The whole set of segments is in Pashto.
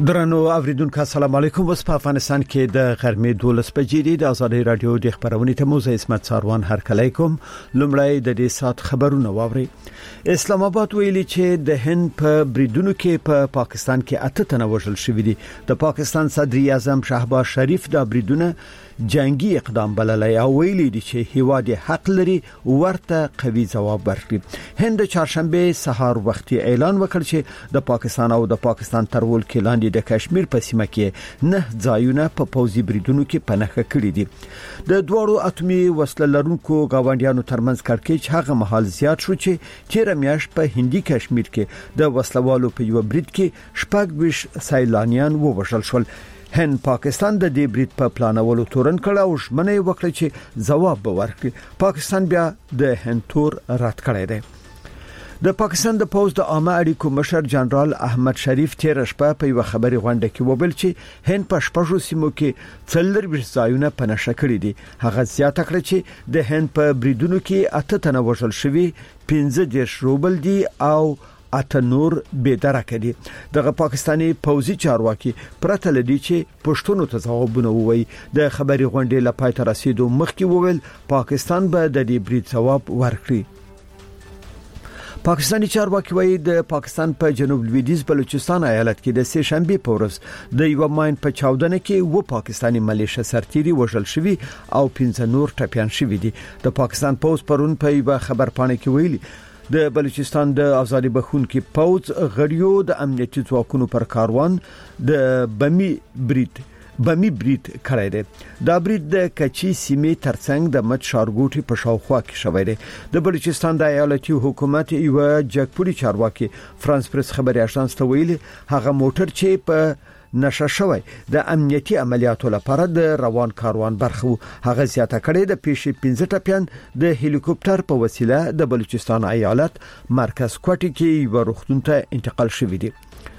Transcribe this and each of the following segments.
درنو اوریدونکو السلام علیکم. وس په افغانستان کې د غرمې 12 بجې د آزادۍ رادیو د خبرونې ته موزه اسمت ساروان هرکلی کوم. لومړی د دې سات خبرونه واوري. اسلام آباد ویلي چې د هند په بریدونو کې په پاکستان کې 8 تنه وژل شوي دي. د پاکستان صدر اعظم شهباز شریف د بریدونو جنگي اقدام بللی او ویلي دي چې هیواد حق لري ورته قوي ځواب ورکړي. هند چهارشنبه سهار وختي اعلان وکړ چې د پاکستان او د پاکستان ترول کې لاندې د کشمیر په سیمه کې 9 ځایونه په پوځي بریدونو کې پنهخه کړي دي. د دوړو اتمی وسله لرونکو غونډیانو ترمنځ کړکېچ هغه مهال زیات شو چې تیر میاشت په هندي کشمیر کې د وسلوالو په یو برید کې شپږ سیلانیان ووژل شول. هند پاکستان د دې برید په پلانولو تورن کړه او ژمنه وکړه چې ځواب به ورکړي. پاکستان بیا د هند تور رد کړی دی. د پاکستان د پوز د عامه اړیکو مشر جنرال احمد شریف تیر شپه په یو خبري غونډه کې وویل چې هند په شپږو سیمو کې څلور ځایونه پنهشه کړی دي. هغه زیاته کړه چې د هند په بریدونو کې 8 تنه وژل شوي، 15 روبل دي او 8 نور بيدرکه دي. دغه پاکستانی پوځي چارواکي پرته لدی چې پښتون ته ځوابونه ووي. د خبري غونډې لپاره تر رسیدو مخکې وویل پاکستان به د دې برید ځواب ورکړي. پاکستانی چارواکي وایي د پاکستان په جنوب لویدیځ بلوچستان ایالت کې د سه شنبه په ورځ د یو ماین په چاودنه کې و پاکستانی ملیشه سرتيري وژل شوی او 15 نور ټپيان شوی دي. د پاکستان پوز پرون په یو خبر پاڼه کې ویلي د بلوچستان د آزادي بخونکي پوز غړیو د امنیتي ځواکونو پر کاروان د بمی برید کړی دی. دا برید د کچي سیمې ترڅنګ د مت شارګوټي په شاوخوا کې شوی دی. د بلوچستان د ایالتي حکومت یو جګپوري چارواکي فرانس پریس خبري اژانس ته ویلي هغه موټر چې په نشه شوی د امنیتي عملیاتو لپاره د روان کاروان برخه هغه زیاته کړي. د پیښې 15 ټپيان د هلیکوپټر په وسیله د بلوچستان ایالت مرکز کوټي کې یو روغتون ته انتقال شوی دی.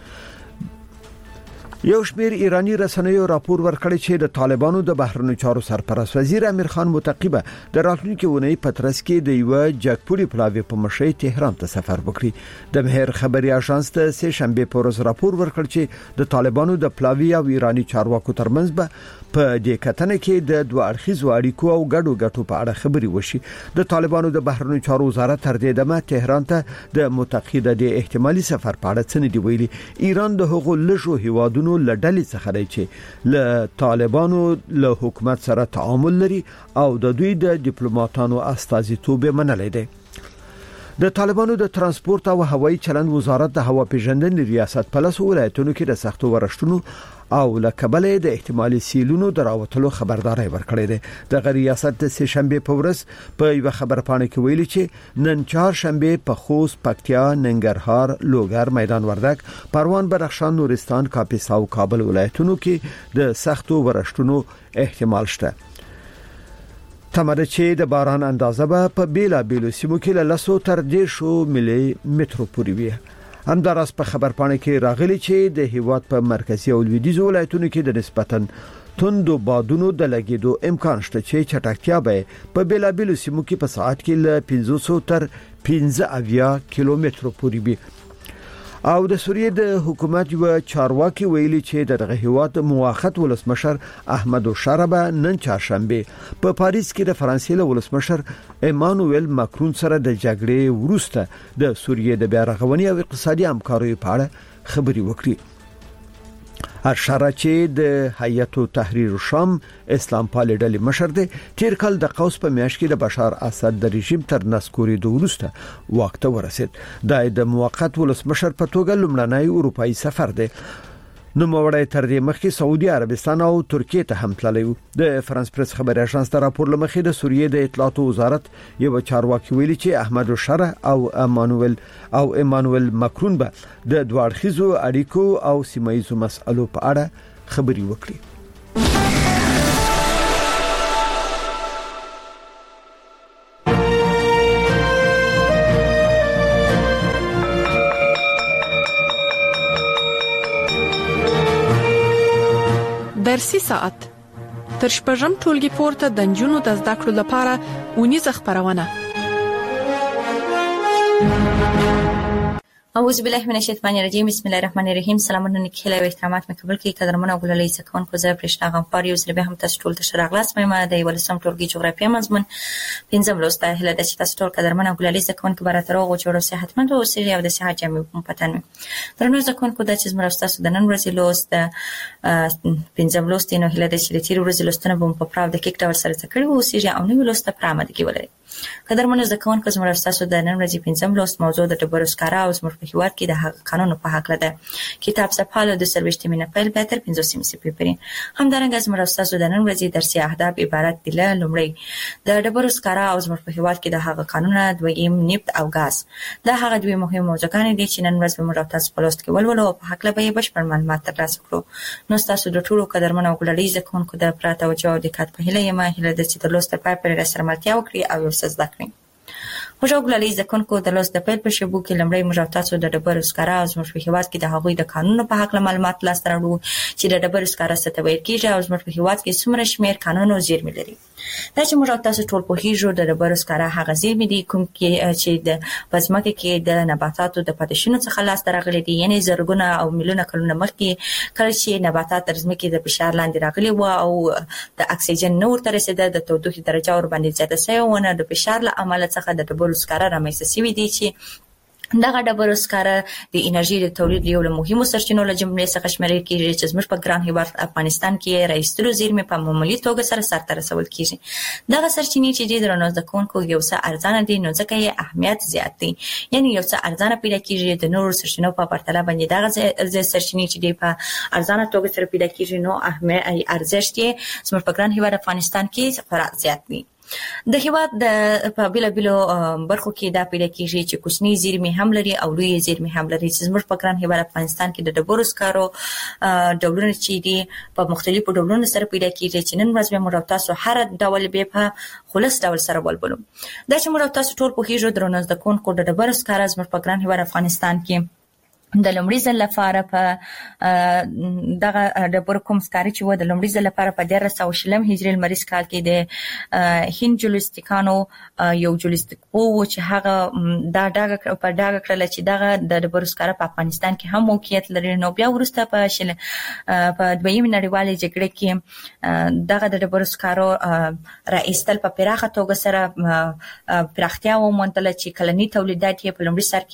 یو شمیر ایرانی رسنیو راپور ورکړی چې د طالبانو د بهرنیو چارو سرپرست وزیر امیر خان متقبه د راتلونکي اونۍ پترس کې د یو جګپوري پلاوی په مشرۍ تهران ته سفر وکړي. د مهر خبري اژانس ته سه شنبه په ورځ راپور ورکړ چې د طالبانو د پلاوی او ایرانی چارواکو ترمنځ به په دې کتنه کې د دوه اړخیزو اړیکو او ګډو په اړه خبري وشي. د طالبانو د بهرنیو چارو وزارت تر دې دمه تهران ته د متقیده د احتمالي سفر په اړه څه نه دی ویلي. ایران د هغو لږو هیوادونو لړلې څخه دی چې له طالبانو له حکومت سره تعامل لري او د دوی د ډیپلوماټانو استازیتوب منلای دی. د طالبانو د ترانسپورت او هوایي چلند وزارت د هوا پیژندنې ریاست په لاسو ولایتونو کې د سختو ورشتونو او لکبل د احتمالي سیلونو دراوتلو خبرداري ورکړې ده. د ریاست د سه شنبه په ورځ په یو خبر پاڼه کې ویلي چې نن چهار شنبه په خوست، پکتیا، ننګرهار، لوګر، میدان وردګ، پروان، بدخشان، نورستان، کاپیسا او کابل ولایتونو کې د سختو ورشتونو احتمال شته. تمره چې د باران اندازه به په بیلا بیلو سیمو کې له 100 تر 150 ملي متر پورې وي. همداراز په خبر پاڼه کې راغلي چې د هیواد په مرکزی او لویدیځ ولایتونو کې د نسبتاً توندو بادونو د لګیدو امکان شته چې چټکتیا به په بیلا بیلو سیمو کې په ساعت کې له 500 تر 15 کیلومتر پورې وي. او د سوریې د حکومت یو چارواکي ویلي چې دغه هیواد موافقت ولسمشر احمد شاربه نن چهارشنبه په پاریس کې د فرانسې له ولسمشر ایمانوئل ماکرون سره د جګړې وروسته د سوریې د بیا رغونې او اقتصادي همکارۍ په اړه خبري وکړي. اشاره چې د هیئت تحریر الشام اسلام پالي ډلې مشر دی تیر کال د قوس په میاشت کې د بشار اسد د رژیم تر نسکوري د وروسته وخت ورسید. د موقت ولسمشر په توګه لومړنی اروپאי سفر دی. نو موړی تر دې مخکې سعودي عربستان او ترکیه ته هم تللی و. د فرانس پریس خبري اژانس ته راپور لمخې د سوریې د اطلاعات وزارت یو چارواکي ویلي چې احمد شره او ایمانوئل ماکرون به د دوه اړخیزو اړیکو او سیمایي مسایلو په اړه خبري وکړي. درسي ساعت تر شپږم ټولګي پورته د نجونو د زده کړو لپاره ونیزه خبرونه اعوذ بالله من الشیطان الرجیم. بسم الله الرحمن الرحیم. سلامونه نیکه او احترامات مکبل کی قدرمنه غوللې سکون کو زه پرشنا غمپار یو زله به هم تاسو ټول ته شراغلاس مې د ولسم ټولګي جغرافیه مضمون پنځم لوسته هله د تاسو ټول قدرمنه غوللې سکون کو براتر او جوړو صحتمند او سری او د صحت جامع په پتن درنو سکون کو د چیز مرسته د نن ورځې لوست پنځم لوست نو هله د تیر ورځې لوستنه په پراو د کیک ډول سره تکړه او سری او نو لوسته پرامه کې ولري قدرمنه ځکون کو زموږ تاسو د نن ورځې پنځم لوست موضوع د ډبرسکارا او زموږ په هیواد کې د قانون په حق لده کتاب صفحه د سروشت مینه په بهتر 15 سپیپري همدارنګه زموږ تاسو د نن ورځې درسي اهداف عبارت دي له لومړی د ډبرسکارا او زموږ په هیواد کې د هغه قانون دویم نفت او غاز دا هغه دوی مهم موضوعګان دي چې نن ورځ به موږ تاسو په لوست کې ولولو په حق لبه بشپړ معلومات ترلاسه کړو نو تاسو د ټولو قدرمنو غوړلې ځکون کو د پراته او جواب د کات په هله یمه هله د چې د لوست په پر سره ملتیا وکړي او یو څه زده کړئ مجاوګلې ځکونکو د لوست د پیل په شبو کې لمړی مجاوتاسو د ډبرسکارا او زموږ په هیواد کې د هغوی د قانون په حق معلومات لاس راوړو چې د ډبرسکارا څه ته ویل کېږي او زموږ په هیواد کې څومره شمېر قانون او زیرمې لري دا چې مجاوتاسو ټول په هیجو د ډبرسکارا هغه زیرمې دي کوم چې د پزماکه کې د نباتاتو د پاتشونو څخه لاس راغلي دي یعنی زرګونه او میلیونه کلونه مخکې کله چې نباتات تر ځمکې د فشار لاندې راغلي و او د اکسیجن نور تر رسیده د تودوخې درجه ور باندې زیاته شوې و نه د فشار له عمله څخه د ډبرسکارا رامنځته شوي دي چې دغه ډبرسکارا د انرژي د تولید یو له مهمو سرچینو له جملې څخه شمیرل کېږي چې زموږ په ګران هیواد افغانستان کې راایستلو زیرمې په معمولی توګه سره سرته رسول کېږي دغه سرچینې چې د درنو د کونکو یو څه ارزانه دي نو ځکه یې اهمیت زیات دی یعنی یو څه ارزانه پیدا کېږي د نورو سرچینو په پرتله باندې دغه سرچینې چې د په ارزانه توګه سره پیدا کېږي نو اهمیت ارزښت یې زموږ په ګران هیواد افغانستان کې خورا زیات دی د هیواد د په بیلابیلو برخو کې دا پیدا کېږي چې کوچني زیرمې هم لري او لوی زیرمې هم لري چې زموږ په ګران هیواد افغانستان کې د ډبرسکارو ډولونه چې دي په مختلفو ډولونو سره پیدا کېږي چې نن ورځ به موږ تاسو هر ډول به په خلاص ډول سره ولولو دا چې موږ تاسو ټول په هیجو درنو د کونکو د ډبرسکارا زموږ په ګران هیواد افغانستان کې د لومړي ځل لپاره په دغه ډبر کوم سکاري چې و د لومړي ځل لپاره په 1300 هجري لمریز کال کې د هند جولستیکانو یو جولستیک وو چې هغه دا ډاګه په ډاګه کړل چې دغه د ډبرسکارا په افغانستان کې هم موقعیت لري نو بیا ورسته په دویمه نړیوالې جګړه کې دغه د ډبرسکارو راایستل په پراخه توګه سره پراختیا وموندل چې کلنی تولیدات یې په لومړي سر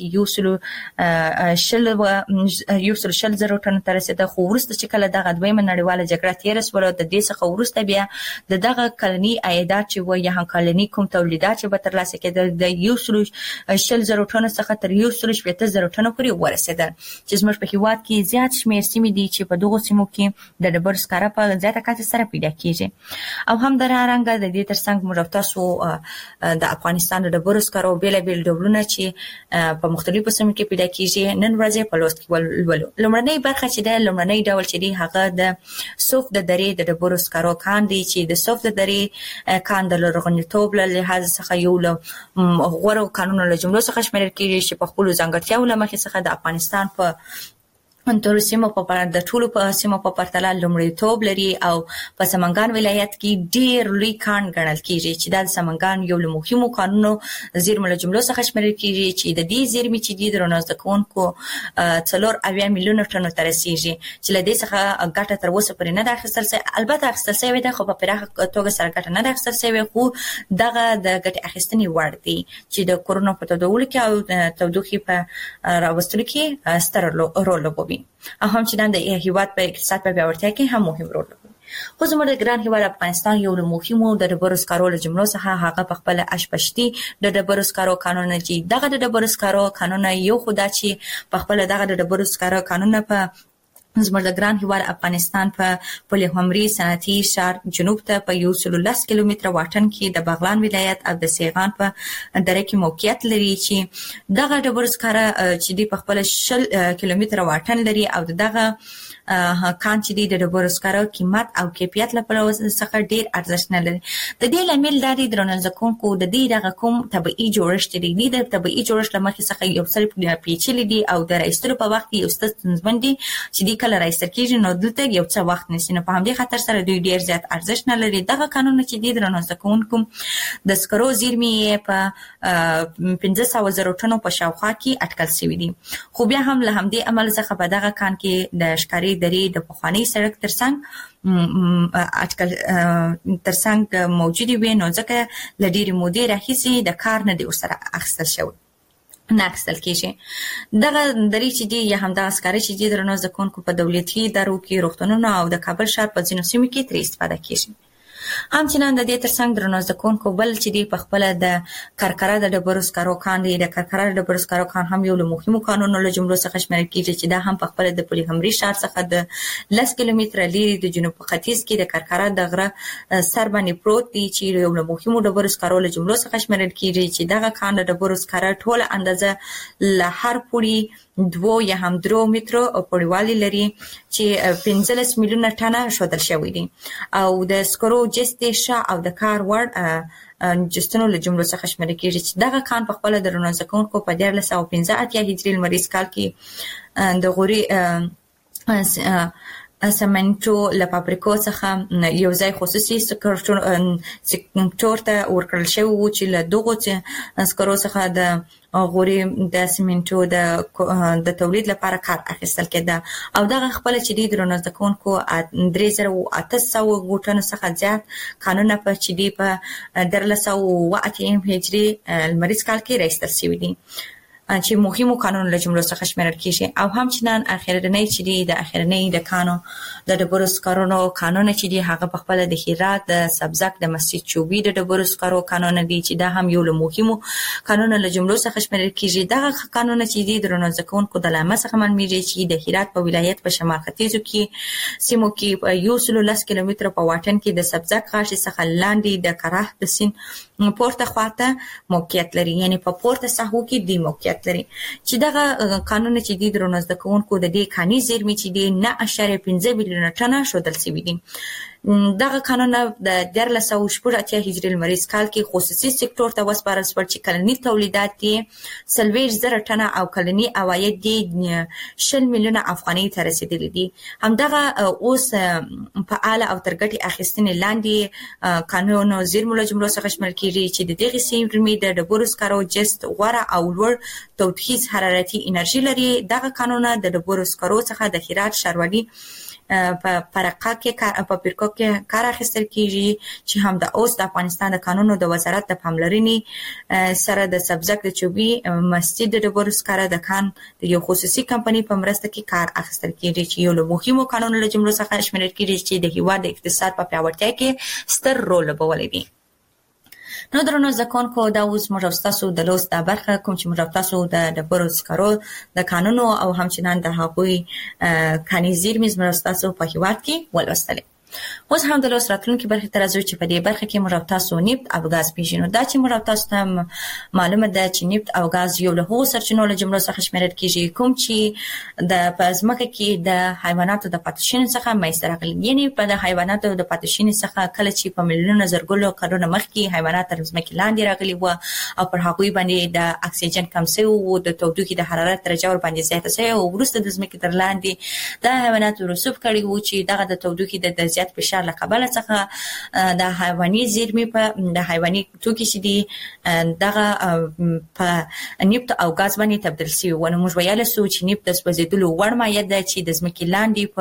کې یو سل زره ټن تر رسیده خو ورسته چې کله دغه دویمه نړیواله جګړه تیر شوه د دې څخه ورسته بیا دغه کلنی عایدات چې و یا هم کلنی کوم تولیدات چې به تر لاسه کېدل د یو سل زره ټن څخه تر یو سل شپږ زره ټن پورې ورسېدل چې زموږ په هیواد کې زیات شمېر سیمې دي چې په دغه سیمو کې د ډبرسکارا په زیاته کچه سره پیدا کېږي او هم درارنګ د دې ترڅنګ موږ تاسو د افغانستان د ډبرسکارو بیلابیل ډولونه چې په مختلفو سیمو کې پیدا کېږي نن ورځ په لوست کې ولولو لومړنۍ برخه چې د لومړنۍ ډول چې دی هغه د صوف د درې د ډبرسکارو کان دی چې د صوف د درې کان د لرغونتوب له لحاظ څخه یو له غوړو قانونو له جملو څخه شمیرل کېږي چې په خپل ځانګړتیاو له مخې څخه د افغانستان په انتر سیمه په د ټولو په سیمه په پرتله لومړیتوب لري او په سمنګان ولایت کې ډیر لوی کان ګڼل کېږي چې د سمنګان یو له مهمو قانونو زیرمه له جملو څخه شمیرل کېږي چې د دې زیرمې چې د درنو کونکو 4 میلیون ټن تر رسیدي چې له دې څخه ګټه تر اوسه پرې نه ده اخیستل شوې البته اخیستل شوې ده خو په پراخه توګه سره ګټه نه ده اخیستل شوې خو دغه د ګټه اخیستنې وړ دي چې د کورونا په تداول کې او تودوخې په راوستلو کې ستر رول لوبوي او هم چې د هیواد په اقتصاد په پیاوړتیا کې هم مهم رول لري خو زموږ د ګران هیواد افغانستان یو له مهمو د ډبرسکارو له جملو څخه هغه په خپل اشپشتي د ډبرسکارو قانون چې دغه د ډبرسکارو قانون یو خدا چې په خپل دغه د ډبرسکارو قانون په زموږ د ګران هیواد افغانستان په پلهمري صنعتي ښار جنوب ته په 110 کیلومتره واټن کې د بغلان ولایت او د سیغان په دره کې موقعیت لري چې دغه ډبرسکارا چې د خپل 10 کیلومتره واټن لري او دغه کان چې د ډبرسکارو قیمت او کیفیت لپاره څخه ډیر ارزښت نه لري د دې لامل لري درنځکونکو د دې دغه کوم طبيعي جوړښت دی د طبيعي جوړښت لمخې څخه یو څه پیچلي دي او د راایستلو په وخت یو ستونزمن دي چې د کله راایستل کیږي نو دلته یو څه وخت نیسي، نو په همدې خاطر سره دوی ډیر زیات ارزښت نه لري. دغه قانون چې د درنو زکونکو د سکرو زیرمې په 1500 ټنو په شاوخوا کې اټکل شوی دي. خو بیا هم له همدې عمل څخه په دغه کان کې د ښکاری درې د پخوانی سړک ترڅنګ اټکل ترڅنګ موجود وي، نو ځکه ل ډیرې مودې راهیسې د کار نه دی ورسره اخیستل شوی نه اخیستل کېږي. دغه درې چې دي یا هم دغه سکاره چې دي درنو زکونکو په دولتي ادارو کې، روغتونونو او د کابل ښار په ځینو سیمو کې ترې استفاده کېږي. همچنان د دې ترڅنګ درنو زکونکو بل چې دی په خپل د کرکره د ډبرو سکرو کان دی. د کرکره د ډبرو سکرو کان هم یو له مهمو کانونو له جملو څخه شمیرل کیږي چې دا هم په خپل د پولیغمري ښار څخه د 10 کیلومتره لري د جنوب ختیځ کې د کرکره د غره سر باندې پروت دی چې یو له مهمو ډبرو سکرو له جملو څخه شمیرل کیږي چې دغه کان د ډبرو سکرو ټول اندازه له هر پوړي 2 یا هم 3 مترو پوړیوالي لري چې 15 میلیونه ټنه شودل شوی دي او د سکرو جستې او د کار وړ جستونو له جملو څخه شمیرل کیږي چې دغه کان په خپل درنو زکونکو په 1915 هجري لمریز کال کې د غوري سمنټو له فابریکو څخه یو ځای خصوصي سکتور ته ورکړل شوی و چې له دغو سکرو څخه د غوري د سمنټو د تولید لپاره کار اخیستل کېده او دغه خپل چې د درنو زکونکو 3800 غوټنو څخه زیات قانون په چې دی په 1308 هجري لمریز کال کې راایستل شوی دی چې مهمو قانون له جملو څخه شمیرل کیږي. او همچنان اخرنی چې دی د اخرنی د کانو د ډبرو سکرو قانون چې دی هغه په خپل د هرات د سبزک د مسجد چوبي د ډبرو سکرو قانون دی چې دا هم یو له مهمو قانون له جملو څخه شمیرل کیږي. دغه قانون چې دی درنو زکونکو د لامه څخه منمیږي چې د هرات په ولایت په شمال ختیځو کې سیمو کې 10 کیلومتره په واټن کې د سبزک غاښ څخه لاندې د کراه د سین پورته خواته موقعیت لري، یعنی په پورته ساحو کې دی موقعیت لري چې دغه قانون چې دی درنو زکونکو د دې کاني زیرمې چې دی 9.15 میلیونه ټنه شودل شوی دي. دغه قانون د 1380 هجري لمریز کال کې خصوصي سکتور ته وسپارل شو چې کلنی تولیدات یې 40,000 ټنه او کلنی عواید یې 20 میلیونه افغانۍ ته رسیدلي دي. همدغه اوس په اعلی او ترګټي اخیستنې لاندې قانون زیرمو له جملو څخه شامل کیږي چې د دغه سیمې د ډبرو سکرو جست غوره او لوړ تودوخیز حرارتي انرژي لري. دغه قانون د ډبرو سکرو څخه د هرات شاروالي په فرقه کې په فرقو کې کار اخیستل کیږي چې هم د اوس د افغانستان د قانونو د وزارت د پاملرنې سره د سبزک د چوبي مسجد د ډبرو سکرو د کان د یو خصوصي کمپنۍ په مرسته کې کار اخیستل کیږي چې یو له مهمو قانونو له جملو څخه شمیرل کیږي چې د هیواد د اقتصاد په پیاوړتیا کې ستر رول لوبولی دی. نو درنو زکونکو دا اوس موږ تاسو د لوست د برخه کوم چې موږ تاسو د ډبرو سکرو د قانونو او همچنان د هغوی کاني زیرمې موږ تاسو په هیواد کې ولوستل. اوس هم د لوست راتلونکي برخه تر ازو چې په دې برخه کې موږ تاسو نفت او غاز پیژنو. دا چې موږ تاسو ته معلومه ده چې نفت او غاز یو له هغو سرچینو له جملو څخه شمیرل کیږي کوم چې د پزماکه کې د حیواناتو د پاتشین څخه مېستر غلي، یعنی په د حیواناتو د پاتشین څخه کله چې په ملیونونو زرګونو کلونو مخکې حیوانات تر ځمکې لاندې راغلي و او پر هغوی باندې د اکسیجن کم شوی او د تودوخې د حرارت درجه ور باندې زیاته شوی او وروسته د ځمکې تر لاندې د حیواناتو رسوب کړي و چې دغه د تودوخې د زیات فشار له کبله څخه د حیواني زیرمې په د حیواني توکي چې دي دغه په نفت او غاز باندې تبدیل شي. ونه موږ ویل سو چې نفت د سوځیدلو وړ مایع ده چې د ځمکې لاندې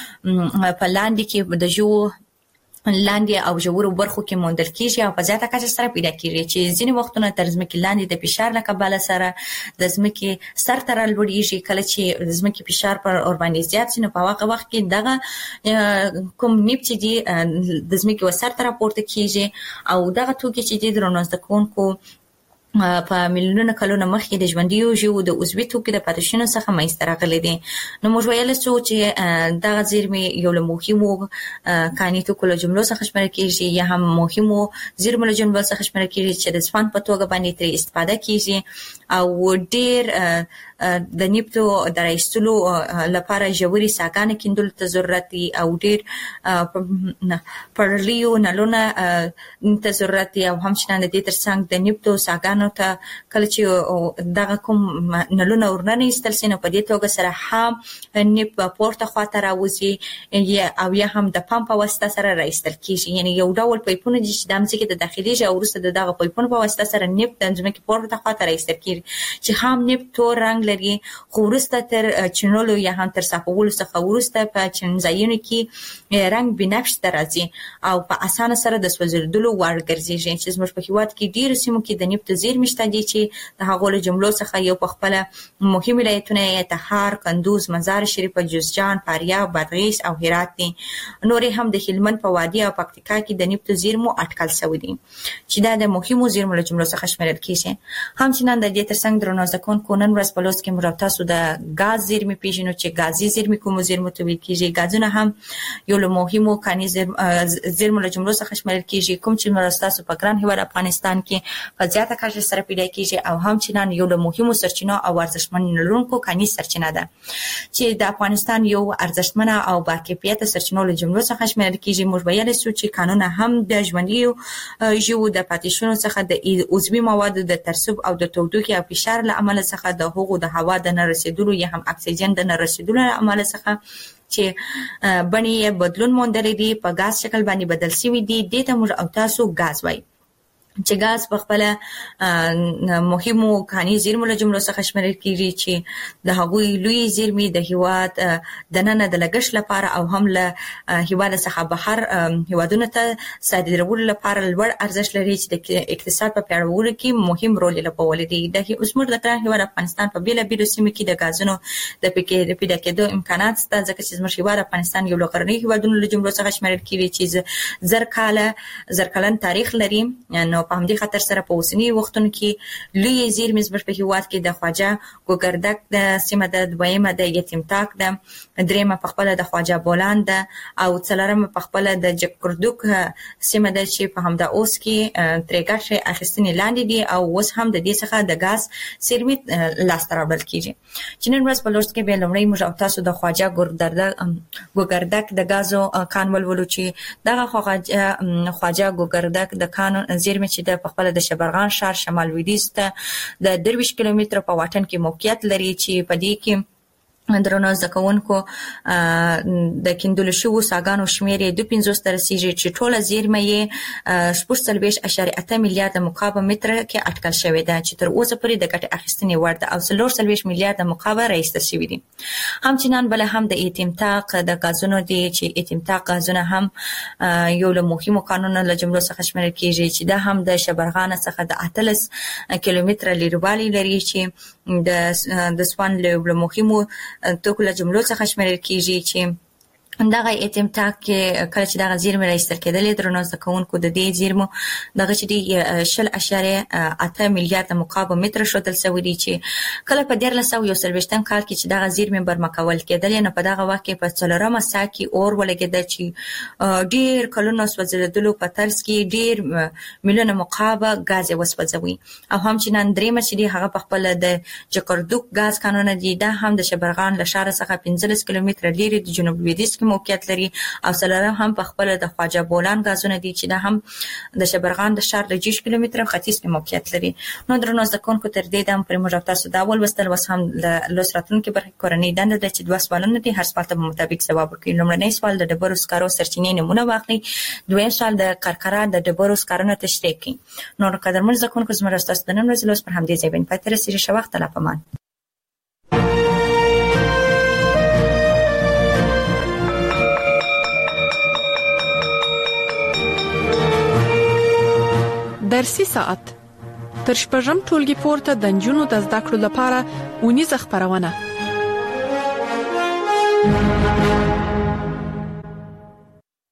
په لاندې کې د جو لاندې او ژورو برخو کې موندل کیږي او په زیاته کچه سره پیدا کیږي چې ځینې وختونه تر ځمکې لاندې د فشار له کبله سره د ځمکې سر ته رالوړیږي. کله چې د ځمکې فشار پر اور باندې زیات شي نو په هغه وخت کې دغه کوم نفت چې دی د ځمکې وسر ته راپورته کیږي او دغه توکي چې دی درنو زکونکو په میلیونونو کلونو مخکې د ژوندیو ژوو د عضوي توکو د پاتشینو څخه منځته راغلي دي. نو موږ ویل سو چې دغه زیرمې یو له مهمو کاني توکو له جملو څخه شمیرل کیږي یا هم مهمو زیرمو له جملو څخه شمیرل کیږي چې د سپان په توګه باندې ترې استفاده کیږي او ډیر د نفتو د راایستلو لپاره ژوري ساګانې کیندل ته ضرورت دي او ډیر پرلیو نلونه ته ضرورت دي او همچنان د دې ترڅنګ د نفتو ساګانو ته کله چې دغه کوم نلونه ورننه ایستل سي نو په دې توګه سره هم نفت پورته خواته راوځي او یا هم د پمپ په واسطه سره راایستل کیږي یعنی یو ډول پایپونه چې د ځمکې ته داخليږي او وروسته دغه پایپونو په واسطه سره نفت د ځمکې پورته خواته راایستل کیږي چې هم نفت تور رنگ لري خو وروسته تر چینولو یا هم تر صفولو څخه وروسته په چینځایونو کې رنگ بنفش راځي او په اسانه سره د سوځیدلو وړ ګرځي چې زموږ په هیواد کې ډیر سیمو کې د نفت زیرمې شته دي چې د هغو له جملو څخه یو په خپل مهم ولایتونه تخار کندوز مزار شریف جوزجان فاریاب بادغیس او هرات دي نور هم د هلمند په وادي او پکتیکا کې د نفت زیرمو اټکل شوی دي چې دا د مهمو زیرمو له جملو څخه شمیرل کیږي همچنان د دې ترڅنګ درنو ځکون کونن ورځ په لوس کې مراد تاسو د غاز زیرمې پیژنو چې غازي زیرمې کوم زیرمو ته ویل کیږي غازونه هم یو له مهمو کاني زیرمو له جملو څخه شمیرل کیږي کوم چې مراد تاسو په ګران هیواد افغانستان کې په زیاته کچه سره پیدا کیږي او همچنان یو له مهمو سرچینو او ارزښتمن لرونکو کاني سرچینه ده چې د افغانستان یو ارزښتمن او باکیفیت سرچینو له جملو څخه شمیرل کیږي موږ ویل شو چې قانون هم د ژوندۍ ژوو د پاتېشونو څخه د عضوي موادو د ترسب او د تودوخې او فشار له عمل څخه د هغو د هوا د نه رسیدلو یا هم اکسیجن د نه رسیدلو له عمل څخه چې بڼې بدلون موندلې دي په غاز شکل باندې بدل شوی دي د ته موږ او تاسو غاز وایي چې غاز په خپل مهمو کاني زیرمو له جملو څخه شمیرل کیږي چې د هغوی لوی زیرمې د هیواد د نن د لګښت لپاره او هم له هیواد څخه بهر هیوادونو ته صادرولو لپاره لوړ ارزښت لري چې د اقتصاد په پیاوړتیا کې مهم رول لوبولی دی د اوسمر د هیواد افغانستان په بیل بیل سیمو کې د غازونو د پیدا کېدو امکانات شته ځکه چې زموږ هیواد افغانستان یو لغړنی هیوادونو له جملو څخه شمیرل کیږي چې زرکلن تاریخ لري نو په همدې خاطر سره په اوسنی وختونو کې لوی زیرمې زموږ په هیواد کې د خواجه ګوګردک د سیمه د دویمه د یتیم تاک د دریمه په خپل د خواجه بولان د او څلورمه په خپل د جکردوک سیمه د چې په همدا اوس کې ترګاشه اخیستنې لاندې دي او اوس هم د دې څخه د غاز سیرمې لاس ته راوړل کیږي چې نن ورځ په لوست کې به لومړی موږ تاسو د خواجه ګوګردک د غازو کانول ولو چې دغه خواجه ګوګردک د کانون زیرمې چې د خپل د شبرغان ښار شمال لویدیځ ته د 23 کیلومتر په واټن کې موقعیت لري چې په دې کې درنو زکونکو د کیندل شو ساګانو شمیر 250 تر رسیدي چې ټوله زیرمه یې 14.8 میلیارډ مکعب متر کې اټکل شوې ده چې تر اوسه پورې د ګټه اخیستنې وړ ده او 340 میلیارډ مکعب راایستل شوې دي همچنان بل هم د ایتیم تاق د غازونو دي چې ایتیم تاق غازونه هم یو له مهمو قانونونو له جملو څخه شمیرل کیږي چې دا هم د شبرغان څخه د 18 کیلومتر لريوالي لري چې د سوان له مهمو توکو له جملو څخه شمیرل کیږي چې دغه ایتم تاک کله چې دغه زیرمې راایستل کېدلې درنو زکونکو د دې زیرمو دغه چې 0.8 میلیارډ مکعب متر شوتل سوي دي چې کله په 1921 کال کې چې دغه زیرمې برمکول کېدلې نو په دغه وخت کې په څلورمه سا کې اور ولګېد چې ډیر کلونو سوځېدلو په ترڅ کې ډیر میلیونه مکعب غاز وسوځوي او همچنان درېمه چې هغه په خپل د جکردوک غاز کانون دي دا هم د شبرغان له ښار څخه 15 کیلومتر لري د جنوب لویدیځ کې موقعیت لري او سلاره هم په خپل د خواجه بولان غازونه دي چې دا هم د شبرغان د ښار له 6 کیلومتر ختیځ کې موقعیت لري نو درنو ځکونکو تر دې دم پر موږ تاسو دا ول وستل وس هم لوس راتلونکو برخه کورنۍ دنده د چې 2 سوالونه دي هر سوال ته مطابق جواب ورکړئ لومړنی سوال د ډبرو سکارو سرچینې نمونه واخلئ دویم سوال د کرکرا د ډبرو سکارونو تشریح کړئ نو قدرمن ځکونکو زموږ تاسو د نن ورځې لوس پر همدې ځای باندې پاتې رسېږي شو وخت لا پمان درسي ساعت تر شپږم ټولګي پورته د نجونو د زده کړو لپاره ونیزه خبرونه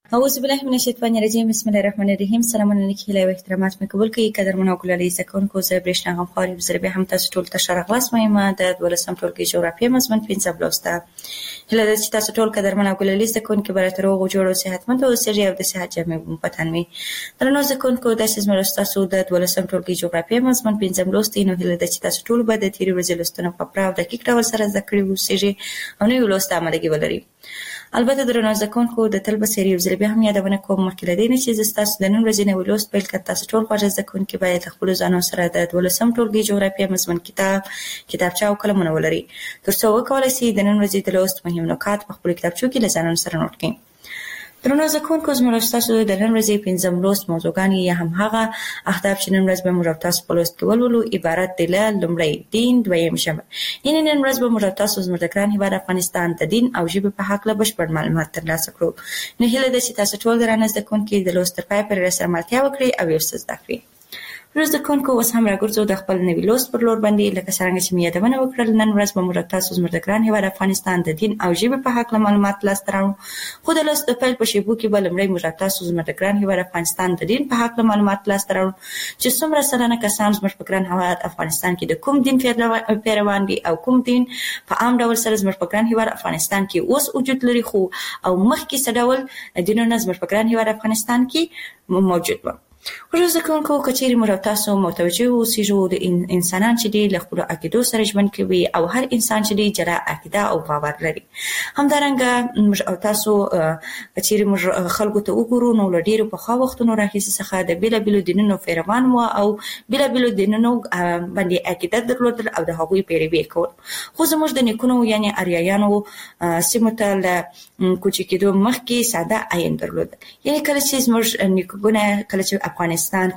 اعوذ بالله من الشیطان الرجیم بسم الله الرحمن الرحیم. سلامونه نیکه او احترامات مې قبول کړئ قدرمن او ګلالي زکونکو زه برېښنا غمخواري بزرګ به هم تاسو ټول ته شرغلاس مې د 12 ټولګي جغرافیه مضمون 15 لوسته هله د تاسو ټول قدرمن او ګلالي زکونکو براتر او جوړو صحتمند او سړي او د صحت جامع پتن می درنو زکونکو د سیس مرستاسو د 12 ټولګي جغرافیه مضمون 15 لوستې نو هله د تاسو ټول به د تیری ورځې لوستنه په پراو دقیق ډول سره ذکر وسیږي او نو لوسته آمادګي ولري. البته درنو زکونکو د تل بسری یو ځل بیا هم یادونه کوم مخکې لدی نه چې تاسو د نن ورځې نو لوست پیل کړئ. تاسو ټول غواړئ زکونکو باید خپل ځانو سره د 12 ټولګي جغرافیه مضمون کتابچه او قلمونه ولري ترڅو وکولای شي د نن ورځې د لوست مهم نکات په خپل کتابچو کې لزانو سره نوٹ کړئ. درنو زکونکو زموږ تاسو د نن ورځې 15 لوست موضوعګان یا هم هغه اهداف چې نن ورځ به موږ تاسو په لوست کې ولولو عبارت دي له لومړی دین دویم ژبه. یعنی نن ورځ به موږ تاسو زموږ د ګران هیواد افغانستان د دین او ژبې په حق له بشپړ معلومات ترلاسه کړو. نو هیله ده چې تاسو ټول درنه زکونکو د لوست تر پای پورې سره ملتیا وکړئ او یو څه زده کړئ. روز د کونکو اوس هم راګرځو د خپل نوي لوست پر لور باندې لکه څنګه چې مې یادونه وکړل. نن ورځ به موږ تاسو زموږ د ګران هیواد افغانستان د دین او ژبې په حق معلومات لاسته راوړو. خو د لوست د پیل په شیبو کې به لومړی موږ تاسو زموږ د ګران هیواد افغانستان د دین په حق معلومات لاسته راوړو چې څومره سلنه کسان زموږ په ګران هیواد افغانستان کې د کوم دین پیروان دي او کوم دین په عام ډول سره زموږ په ګران هیواد افغانستان کې اوس وجود لري خو او مخکې څه ډول دینونه زموږ په ګران هیواد افغانستان کې موجود و. ورځ کوونکو کچېری مو تاسو متوجه اوسئ د انسانان چې دی له خپل عقیدو سره ژوند کوي او هر انسان چې دی جلا عقیده او باور لري. همدارنګه موږ تاسو کچېری مو خلکو ته وګورو نو لډیرو په خوا وختونو راهیسې څخه د بیلابیلو دینونو پیروان و او بیلابیلو دینونو باندې عقیده درلودل او د هغوی پیروي کول. خو زموږ د نیکونو یعنی اریایانو سیمو ته له کوچ کېدو مخکې ساده عین درلودل. یعنی کله چې زموږ نیکونه کله چې افغانستان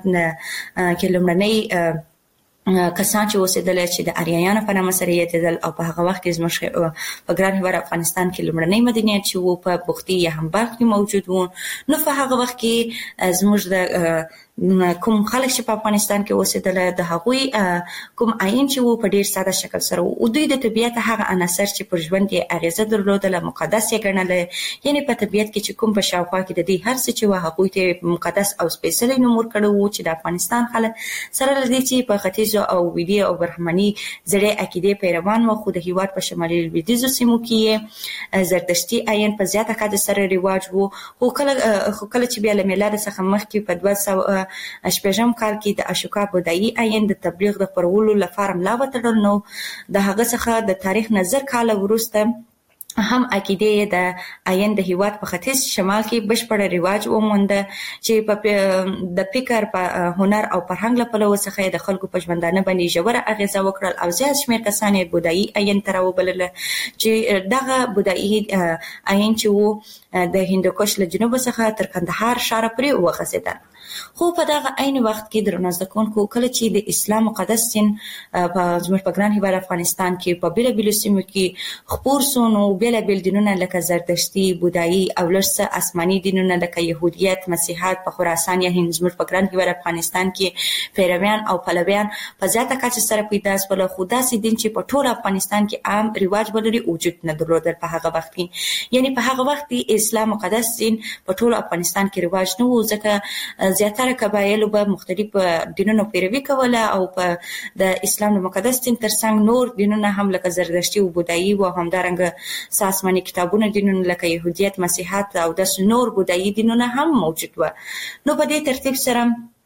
کې لومړنۍ کسان چې اوسېدل چې د اریایانو په نامه سره یادېدل او په هغه وخت کې زموږ په ګران هیواد افغانستان کې لومړنۍ مدنیت چې وو په بوختي یا هم بلخ کې موجود وو. نو په هغه وخت کې زموږ د کوم خلک چې په افغانستان کې اوسېدل د هغوی کوم عین چې وو په ډیر ساده شکل سره وو. دوی د طبیعت هغه عناصر چې پر ژوند یې اغیزه درلودله مقدس یې ګڼل. یعنی په طبیعت کې چې کوم په شاوخوا کې د دې هر څه چې وو هغوی ته مقدس او سپیڅلی نوم ورکړی وو چې د افغانستان خلک سره له دې چې په ختیځو او لویدیځ او برهمني زړې عقیدې پیروان وو خو د هیواد په شمالي لویدیځو سیمو کې زردشتي عین په زیاته کچه سره رواج وو. خو کله چې بیا له میلاد څخه مخکې په 2008 کال کې د اشوکا بودایي عین د تبلیغ د خپرولو لپاره ملا وتړل. نو د هغه څخه د تاریخ نظر کال وروسته هم عقیده د عین د هیواد په ختیځ شمال کې بشپړ رواج وموند چې په د فکر په هنر او فرهنګ له پلوه څخه د خلکو په ژوندانه باندې ژوره اغیزه وکړل او زیات شمېر کسان یې بودایي عین ته راوبلل چې دغه بودایي عین چې وو د هندوکش له جنوب څخه تر کندهار ښار پورې وغځېدل. خو په دغه عین وخت کې درنو زکونکو کله چې د اسلام مقدس دین په زموږ په ګران هیواد افغانستان کې په بیلابیلو سیمو کې خپور سو نو بیلابیل دینونه لکه زردشتي بودایي او لږ آسماني دینونه لکه يهودیت مسیحیت په خراسان یا هند زموږ په ګران هیواد افغانستان کې پیروان او پلویان په زیاته کچه سره پیدا شول. خو داسې دین چې په ټول افغانستان کې عام رواج ولري وجود نه درلودل په هغه وخت کې. یعنی په هغه وخت کې اسلام مقدس دین په ټول افغانستان کې رواج نه و ځکه زیاتره قبایلو به مختلف دینونو پیروي کوله او په د اسلام مقدس دین ترڅنګ نور دینونه هم لکه زردشتي او بودایي او همدارنګه آسماني کتابونه دینونه لکه يهودیت مسیحیت او د نور بودایي دینونه هم موجود و. نو په دې ترتیب سره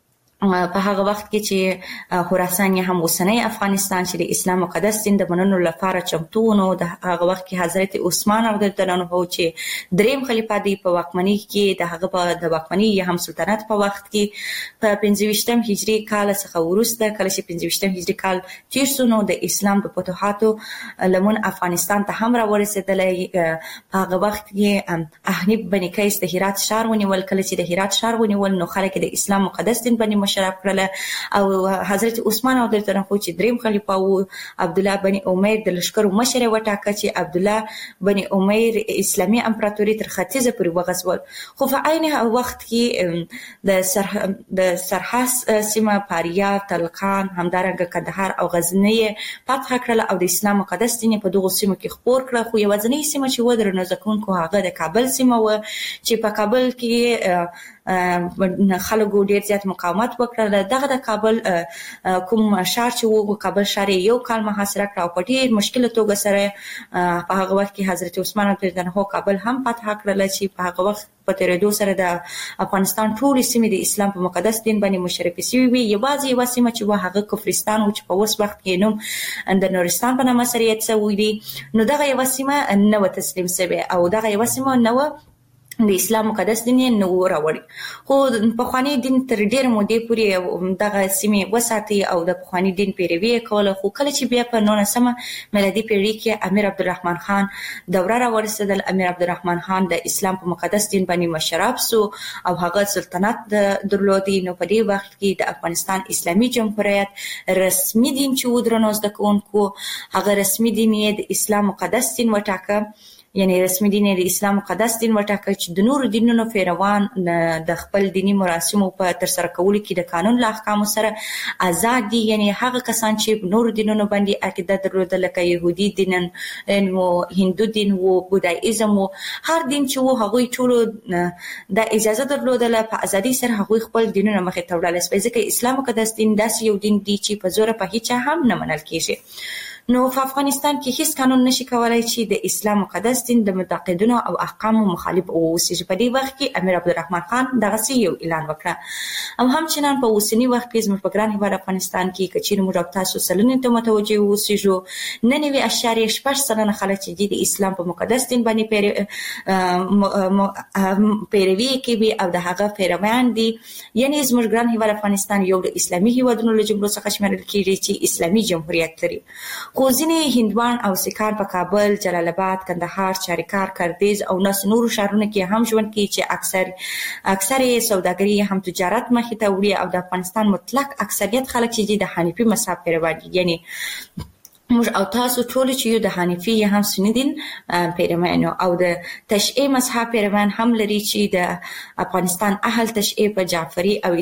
په هغه وخت کې چې خراسان یا هم اوسنی افغانستان چې د اسلام مقدس دین د منلو لپاره چمتو نو د هغه وخت کې حضرت عثمان رضی الله عنه چې دریم خلیفہ دی په واکمنۍ کې د هغه په د واکمنۍ یا هم سلطنت په وخت کې په 25 هجری کال څخه وروسته کله چې 25 هجری کال تیر شو نو د اسلام د فتوحاتو لمن افغانستان ته هم راورسېدل. په هغه وخت کې احنیف بن قیس د هرات ښار ونیول. کله چې د هرات ښار ونیول نو خلک د اسلام مقدس دین باندې مشرف کړل او حضرت عثمان رضی الله عنه چې دریم خلیفہ وو عبد الله بن امیر د لشکرو مشر وټاکه چې عبد الله بن امیر اسلامي امپراتوري تر ختیځه پورې وغځول. خو په عین وخت کې د سرحس سیمه فاریاب، تلقان، همدارنګه کندهار او غزنی فتح کړل او د اسلام مقدس دین په دغه سیمو کې خپور کړ. خو یوازینی سیمه چې و درنه ځکونکو هغه د کابل سیمه و چې په کابل کې خلکو ډیر زیات مقاومت وکړل. دغه د کابل کوم شهر چې وو کابل شهر یو کال محاصره کړ او په ډیر مشکل توګه سره په هغه وخت کې حضرت عثمان رضی الله عنه کابل هم فتح کړل چې په هغه وخت په تیرېدو سره د افغانستان ټول سیمې د اسلام په مقدس دین باندې مشرفې شوې وي. یوازې یو سیمه چې و هغه کفرستان او چې په اوس وخت کې نوم د نورستان په نامه سره یاد شوی دی. نو دغه یو سیمه نو تسلیم شوه او دغه یو سیمه نو د اسلام مقدس دین نو راوړي. خو په خواني دین تر ډیر مودې پورې دغه سیمه وساتي او د خواني دین پیروي کوله. خو کله چې بیا په 19 میلادي پیړۍ کې امیر عبدالرحمن خان دوره راورسېدل، امیر عبدالرحمن خان د اسلام په مقدس دین باندې مشرف سو او هغه سلطنت درلودي. نو په دې وخت کې د افغانستان اسلامي جمهوریت رسمي دین چې ودرنو زده کوونکو هغه رسمي دین یې د اسلام مقدس دین وټاکه، یعنی رسمي دین د اسلام مقدس دین وټاکه چې د نور دینونو پیروان د خپل دینی مراسمو په تر سره کولو کې د قانون له احکامو سره آزاد دي. یعنی هغه کسان چې نور دینونو باندې عقیده درلوده لکه يهودي دین او هندو دین او بودایزم او هر دین چې وو هغه ټول د اجازه درلوده په ازادي سره هغه خپل دینونه مخې ته وړل. ځکه اسلام مقدس دین داسې یو دین دی چې په زور په هیڅ هم نه منل کیږي. نو په افغانستان کې هیڅ قانون نشي کولای چې د اسلام مقدس دین د معتقدینو او احکامو مخالف اوسي. په دې وخت کې امیر عبدالرحمن خان دغه یو اعلان وکړ او همچنان په اوسنی وخت کې زموږ په ګران هیواد افغانستان کې کچیر موږ تاسو سلنې ته متوجه اوسېږو 99.8% خلک چې د اسلام په مقدس دین باندې پیروي کوي او د هغه پیروان دي. یعنی زموږ ګران هیواد افغانستان یو د اسلامي هیوادونو له جملو څخه شمېرل کیږي چې اسلامي جمهوریت لري. خو ځینې هندوان او سیکان په کابل، جلال آباد، کندهار، چاریکار، کردیز او نور شهرونو کې هم ژوند کوي چې اکثر سوداګري هم تجارت مخې ته وړي او د افغانستان مطلق اکثریت خلک چې د حنیفي مذهب پیروان دي. یعنی موږ او تاسو ټول چې یو د حنیفي هم سنی دین پیروان او د تشیع مذهب پیروان هم لري چې د افغانستان اهل تشیع په جعفری او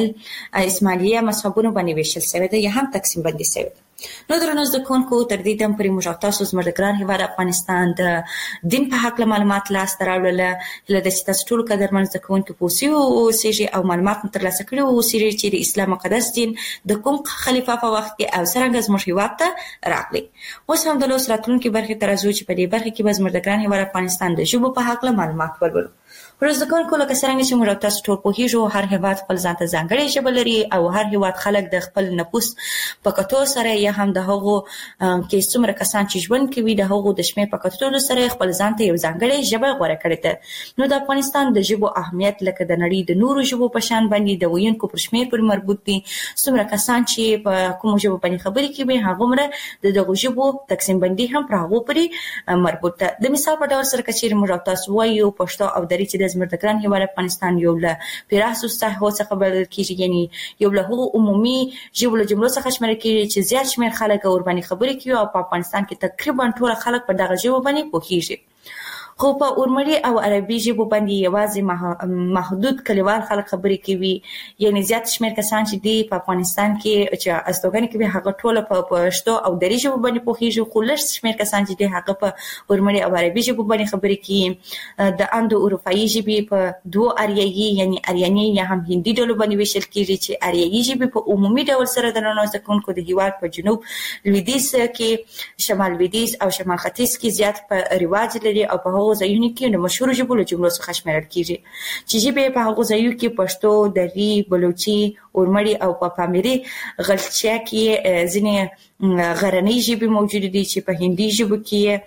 اسماعیلیه مذهبونو باندې ویشل شوی دی یا هم تقسیم بندي شوی دی. نو درنو زده کوونکو تر دې دم پرې موږ تاسو زموږ ګران هیواد افغانستان د دین په حق معلومات لاس ته راوړل. هله د تاسو ټول قدرمن زده کوونکو پوسیو سیجی او معلومات ترلاسه کړي او سیجی چې د اسلام مقدس دین د کوم خلیفہ په وخت کې او څنګه زموږ هیواد ته راغلی. اوس هم د لوس راتلونکو برخې ترازو چې په دې برخه کې به زموږ ګران هیواد افغانستان د ژبو په حق معلومات ورکړو. ورزده کوونکو لکه څنګه چې موږ تاسو ټول پوهیږو هر هیواد خپل ځان ته ځانګړې ژبه لري او هر هیواد خلک د خپل نفوس په کتو سره یا هم د هغو کې څومره کسان چې ژوند کوي د هغو د شمېر په کتو سره خپل ځان ته یو ځانګړې ژبه غوره کړې ده. نو د افغانستان د ژبو اهمیت لکه د نړۍ د نورو ژبو په شان باندې د ویونکو پر شمېر پورې مربوط دي. څومره کسان چې په کوم ژبه باندې خبرې کوي هغومره د دغو ژبو تقسیم بندي هم پر هغو پورې مربوط ده. د مثال په ډول سره کچېرې موږ تاسو وایو پښتو او دري چې د زموږ ګران هیواد افغانستان یو له پراخو ساحو څخه بلل کیږي، یعنی یو له هغو عمومي ژبو له جملو څخه شمېرل کیږي چې زیات شمېر خلک ور باندې خبرې کوي او په افغانستان کې تقریبا ټول خلک په دغه ژبه باندې پوهیږي. خو په اورمړي او عربي ژبو باندې یوازې محدود کلیوال خلک خبرې کوي. یعنی زیات شمېر کسان چې دی په افغانستان کې چې استوګنې کوي هغه ټول په پښتو او دري ژبو باندې پوهیږي. خو لږ شمېر کسان چې دی هغه په اورمړي او عربي ژبو باندې خبرې کوي. د اندو اروپایي ژبې په دوه اریایي یعنی اریانی یا هم هندي ډول باندې ویشل کیږي چې اریایي ژبې په عمومي ډول سره د ننوځ کوونکو د هیواد په جنوب لویدیځ کې، شمال لویدیځ او شمال ختیځ کې زیات په رواج لري او په ځایونو کې د مشهور ژبو له جملو څخه شمېرل کیږي چې ژبې په هغو ځایونو کې پښتو، دري، بلوچي، اورمړي او په پامیري غلچیا کې ځینې غرنۍ ژبې موجود دي چې په هندي ژبو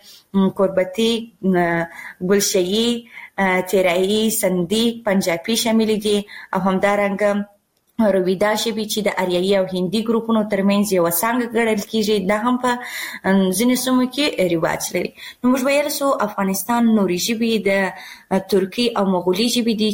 کې کوربتي، ګلشیي، تیرایی، سندي، پنجابي شامل دي او همدارنګه رویدا ژبې چې د اریایي او هندي ګروپونو ترمنځ یو څنګه ګڼل کیږي دا هم په ځینې سیمو کې رواج لري. نو موږ ویل سو افغانستان نوري ژبې د ترکی او مغولي ژبې دي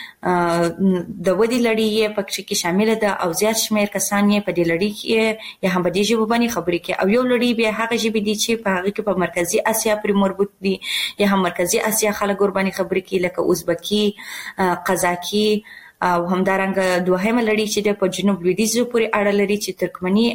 چې د ودی لړۍ یې پکې کې شامل ده او زیات شمیر کسان یې په دې لړۍ کې یا هم په دې ژبه باندې خبرې کوي او یو لړۍ به هغه ژبې دي چې په هغه کې په مرکزی اسیا پورې مربوط دي یا هم مرکزی اسیا خلک ور باندې خبرې کوي لکه ازبکی، قزاقي او همدارنګه دوهمه لړۍ چې د په جنوب لویدیځ پورې اړه لري چې ترکمنی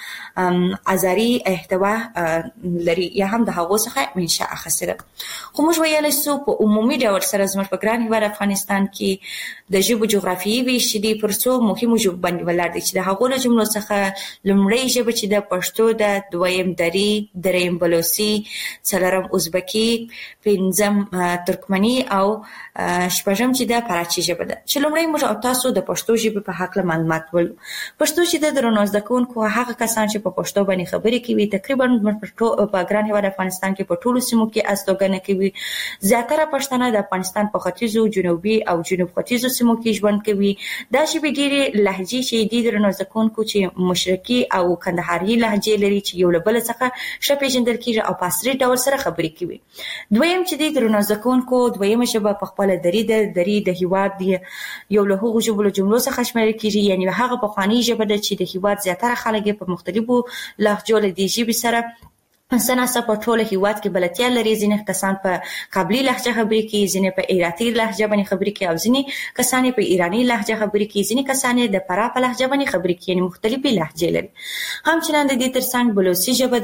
او ازاری احتوا لري یا هم د هغو څخه منشأ اخیسته. خو موږ ویل سو په عمومي ډول سره زموږ په ګران هیواد افغانستان کې د ژبو جغرافیایي ویش دي پر څو مهمو ژبو باندې ولاړ دي چې د هغو له جملو څخه لومړی ژبه چې د پښتو د دویم دری، دریم بلوچي، څلورم ازبکی، پنځم ترکمنی او شپږم چې د فارسی ژبه ده. چې لومړی او تاسو د پښتو ژبې په حق له معلومات ولو. پښتو چې د درنو زده کوونکو هغه کسان چې په پښتو باندې خبرې کوي تقریبا په ګران هیواد افغانستان کې په ټولو سیمو کې استوګنه کوي. زیاتره پښتانه د افغانستان په ختیځو، جنوبي او جنوب ختیځو سیمو کې ژوند کوي. دا ژبې ډېرې لهجې چې د درنو زده کوونکو چې مشرقي او کندهاري لهجې لري چې یو له بل څخه ښه پیژندل کیږي او په عصري ډول سره خبرې کوي. دویم چې د درنو زده کوونکو دویمه ژبه په خپل دري د هیواد دی یو له هغو ژبو له جملو څخه شمیرل کیږي یعنی هغه پخوانی ژبه ده چې د هیواد زیاتره خلک په مختلفو لهجو له دې ژبې سره سناسه په ټوله هیواد کې بلدتیا لري. ځینې کسان په قابلی لهجه خبرې کوي، ځینې په ایراتی لهجه باندې خبرې کوي او ځینې کسان په ایرانی لهجه خبرې کوي، ځینې کسان د فراه په لهجه باندې خبرې کوي، یعنی مختلفې لهجې لري. همچنان د دې ترڅنګ بلوچي ژبه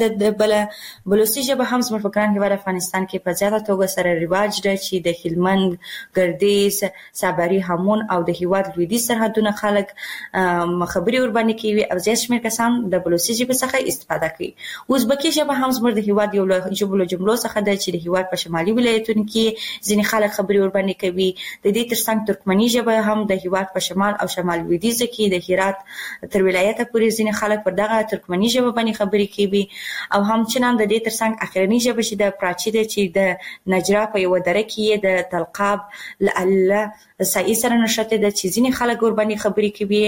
د بلوچي ژبه هم زموږ په ګران هیواد افغانستان کې په زیاته توګه سره رواج ده چې د هلمند، ګردیز، صابري، همون او د هیواد لویدیځ سرحدونه خلک خبرې ور باندې کوي او زیات شمېر کسان د بلوچي ژبې څخه استفاده کوي. ازبکی ژبه هم زموږ د هیواد یو له جملو څخه ده چې د هیواد په شمالي ولایتونو کې ځینې خلک خبرې ور باندې کوي. د دې ترڅنګ ترکمنی ژبه هم د هیواد په شمال او شمال لویدیځ کې د هرات تر ولایت پورې ځینې خلک پر دغه ترکمنی ژبه باندې خبرې کوي او همچنان د دې ترڅنګ اخرنی ژبه چې د پراچی ده چې د نجرا په یو دره کې د تلقاب لاله سایه سره نشته ده چې ځینې خلک ور باندې خبرې کوي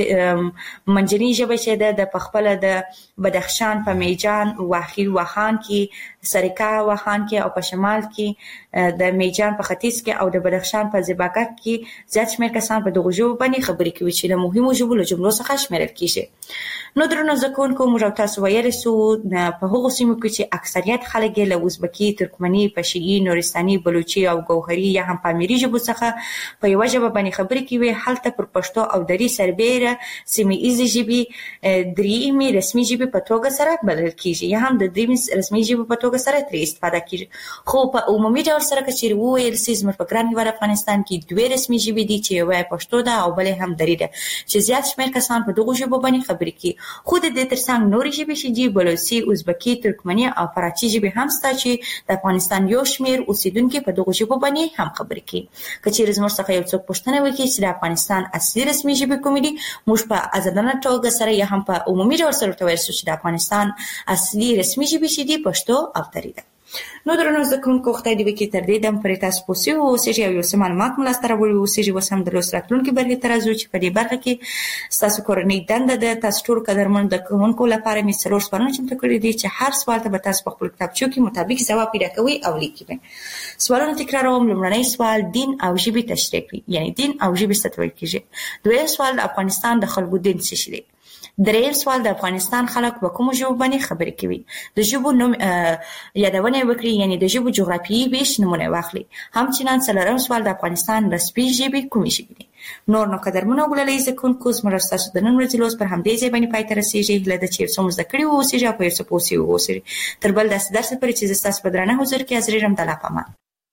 او منځنی ژبه چې د پخپله د بدخشان په میجان، واخیر واخان کې، سرکا واخان کې او په شمال کې د میجان په ختیځ کې او د بدخشان په زیباکک کې زیات شمېر کسان په دغه ژبو باندې خبرې کوي چې د مهمو ژبو له جملو څخه شمیرل کیږي. نو درنو زده کوونکو موږ تاسو ویل سو په هغو سیمو کې چې اکثریت خلک له ازبکی، ترکمنی، پشتوي، نورستاني، بلوچي او ګوهري یا هم پامیري ژبو څخه په یو ژبه باندې خبرې کوي. هلته پر پښتو او دري سربېره سیمه ایزي ژبې درېیمې رسمي ژبې په توګه سره بلل کیږي یا هم د درېیمې رسمي ژبې په توګه سره ترې استفاده کیږي. خو په عمومي ډول سره که چیرې وویل سي زموږ په ګران هیواد افغانستان کې دوه رسمي ژبې دي چې یوه پښتو ده او بلې هم دري ده چې زیات شمېر کسان په دغو ژبو باندې خبرې کوي. خو د دې ترڅنګ نورې ژبې چې دي بلوچي، ازبکي، ترکمني او فارسی ژبې هم شته چې د افغانستان یو شمېر اوسیدونکي په دغو ژبو باندې هم خبرې کوي. که چیرې زموږ څخه یو څوک پوښتنه وکړي چې د افغانستان اصلي رسمي ژبې کومې دي، موږ په ازادانه توګه سره یا هم په عمومي ډول سره ورته ویل سو چې د افغانستان اصلي رسمي ژبې چې دي پښتو او دري ده. نو درنو زده کوونکو خدای دې وکړي تر دې دم پورې تاسو پوه سوي اوسېږئ او یو څه معلومات مو لاسته راوړي اوسېږي. اوس هم د لوست راتلونکي برخې ته راځو چې په دې برخه کې ستاسو کورنۍ دنده ده. تاسو ټول قدرمن زده کوونکو لپاره مې څلور سوالونه چمتو کړي دي چې هر سوال ته به تاسو په خپل کتابچو کې مطابق ځواب پیدا کوئ او لیکئ. سوالونه تکراروم. لومړنی سوال دین او ژبې تشریح کړئ، یعنی دین او ژبې څه ته ویل کیږي. دویم سوال د افغانستان د خلکو دین څه شی دی. دریم سوال د افغانستان خلک په کومو ژبو باندې خبرې کوي. د ژبو نوم یادونه وکړئ، یعنی د ژبو جغرافیایي ویش نمونه واخلئ. همچنان څلورم سوال د افغانستان رسمي ژبې کومې ژبې دي. نور نو قدرمنو ګلالۍ زده کوونکو زموږ ستاسو د نن ورځې لوست پر همدې ځای باندې پای ته رسېږي. هیله ده چې یو څه مو زده کړي واوسېږي او په یو څه پوه سوي واوسېږي. تر بل داسې درس پورې چې زه ستاسو په درانه حضور کې حاضرېږم د الله په امان.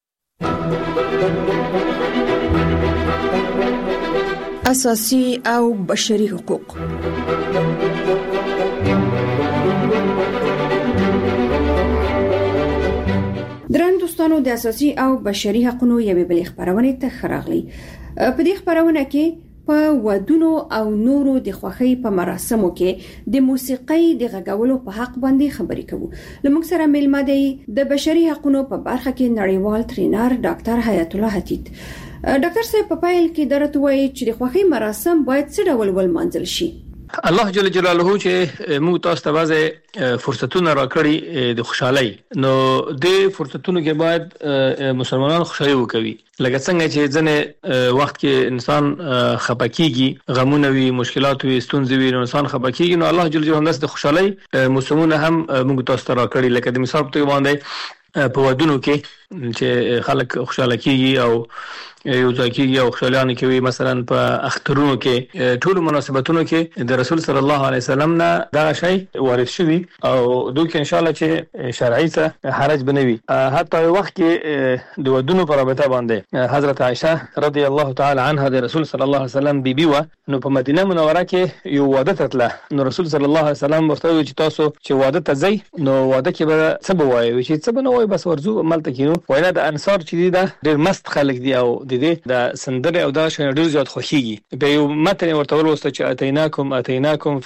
اساسي او بشري حقوق. درن دوستانو د اساسي او بشري حقوقو یوې بلې خبرونه ته خراغلي. په دې خبرونه کې په ودونو او نورو د خوښۍ په مراسمو کې د موسیقۍ د غږولو په حق باندې خبرې کوو. لمونږ سره ملمه دی د بشري حقوقو په برخه کې نړیوال ټرینر ډاکټر حیات الله حتیت. ډاکټر صاحب په پایل کې درته وایي چې د خوښۍ مراسم باید څه ډول ولمانځل شي؟ الله جل جلاله چې موږ تاسو ته بعضه فرصتونه راکړي د خوشحالي، نو د فرصتونو کې باید مسلمانانو خوشحالي وکوي. لکه څنګه چې ځنه وخت کې انسان خپکیږي، غمونه وي، مشکلات وي، ستونزې وي، انسان خپکیږي، نو الله جل جلاله د خوشحالي موسمونه هم موږ تاسو ته راکړي. لکه د مثال په باندې په ودونو کې چې خلک خوشاله کیږي او یو ځای کېږي او خوشالیانه کوي، مثلا په اخترونو کې ټول مناسبتونو کې د رسول صلی الله علیه وسلم نه دا شی وارد شوی او دوی کې ان شاء الله چې شرعي څه حرج بنوي. حتی وخت کې د ودونو په رابطه باندې حضرت عائشه رضی الله تعالی عنها د رسول صلی الله علیه وسلم بیبي و، نو په مدینه منوره کې یو واده تتله، نو رسول صلی الله علیه وسلم ورته وی چې تاسو چې واده ته ځئ نو واده کې به څه بوایي، چې څه بنوي بس ورزو ملته کینو. وینا د انصار چې دا ډېر مست خلک دي او د سندره او دا شنه ډیر زیات خوخيږي. په یو متن ورته ولوسته چې اتیناکم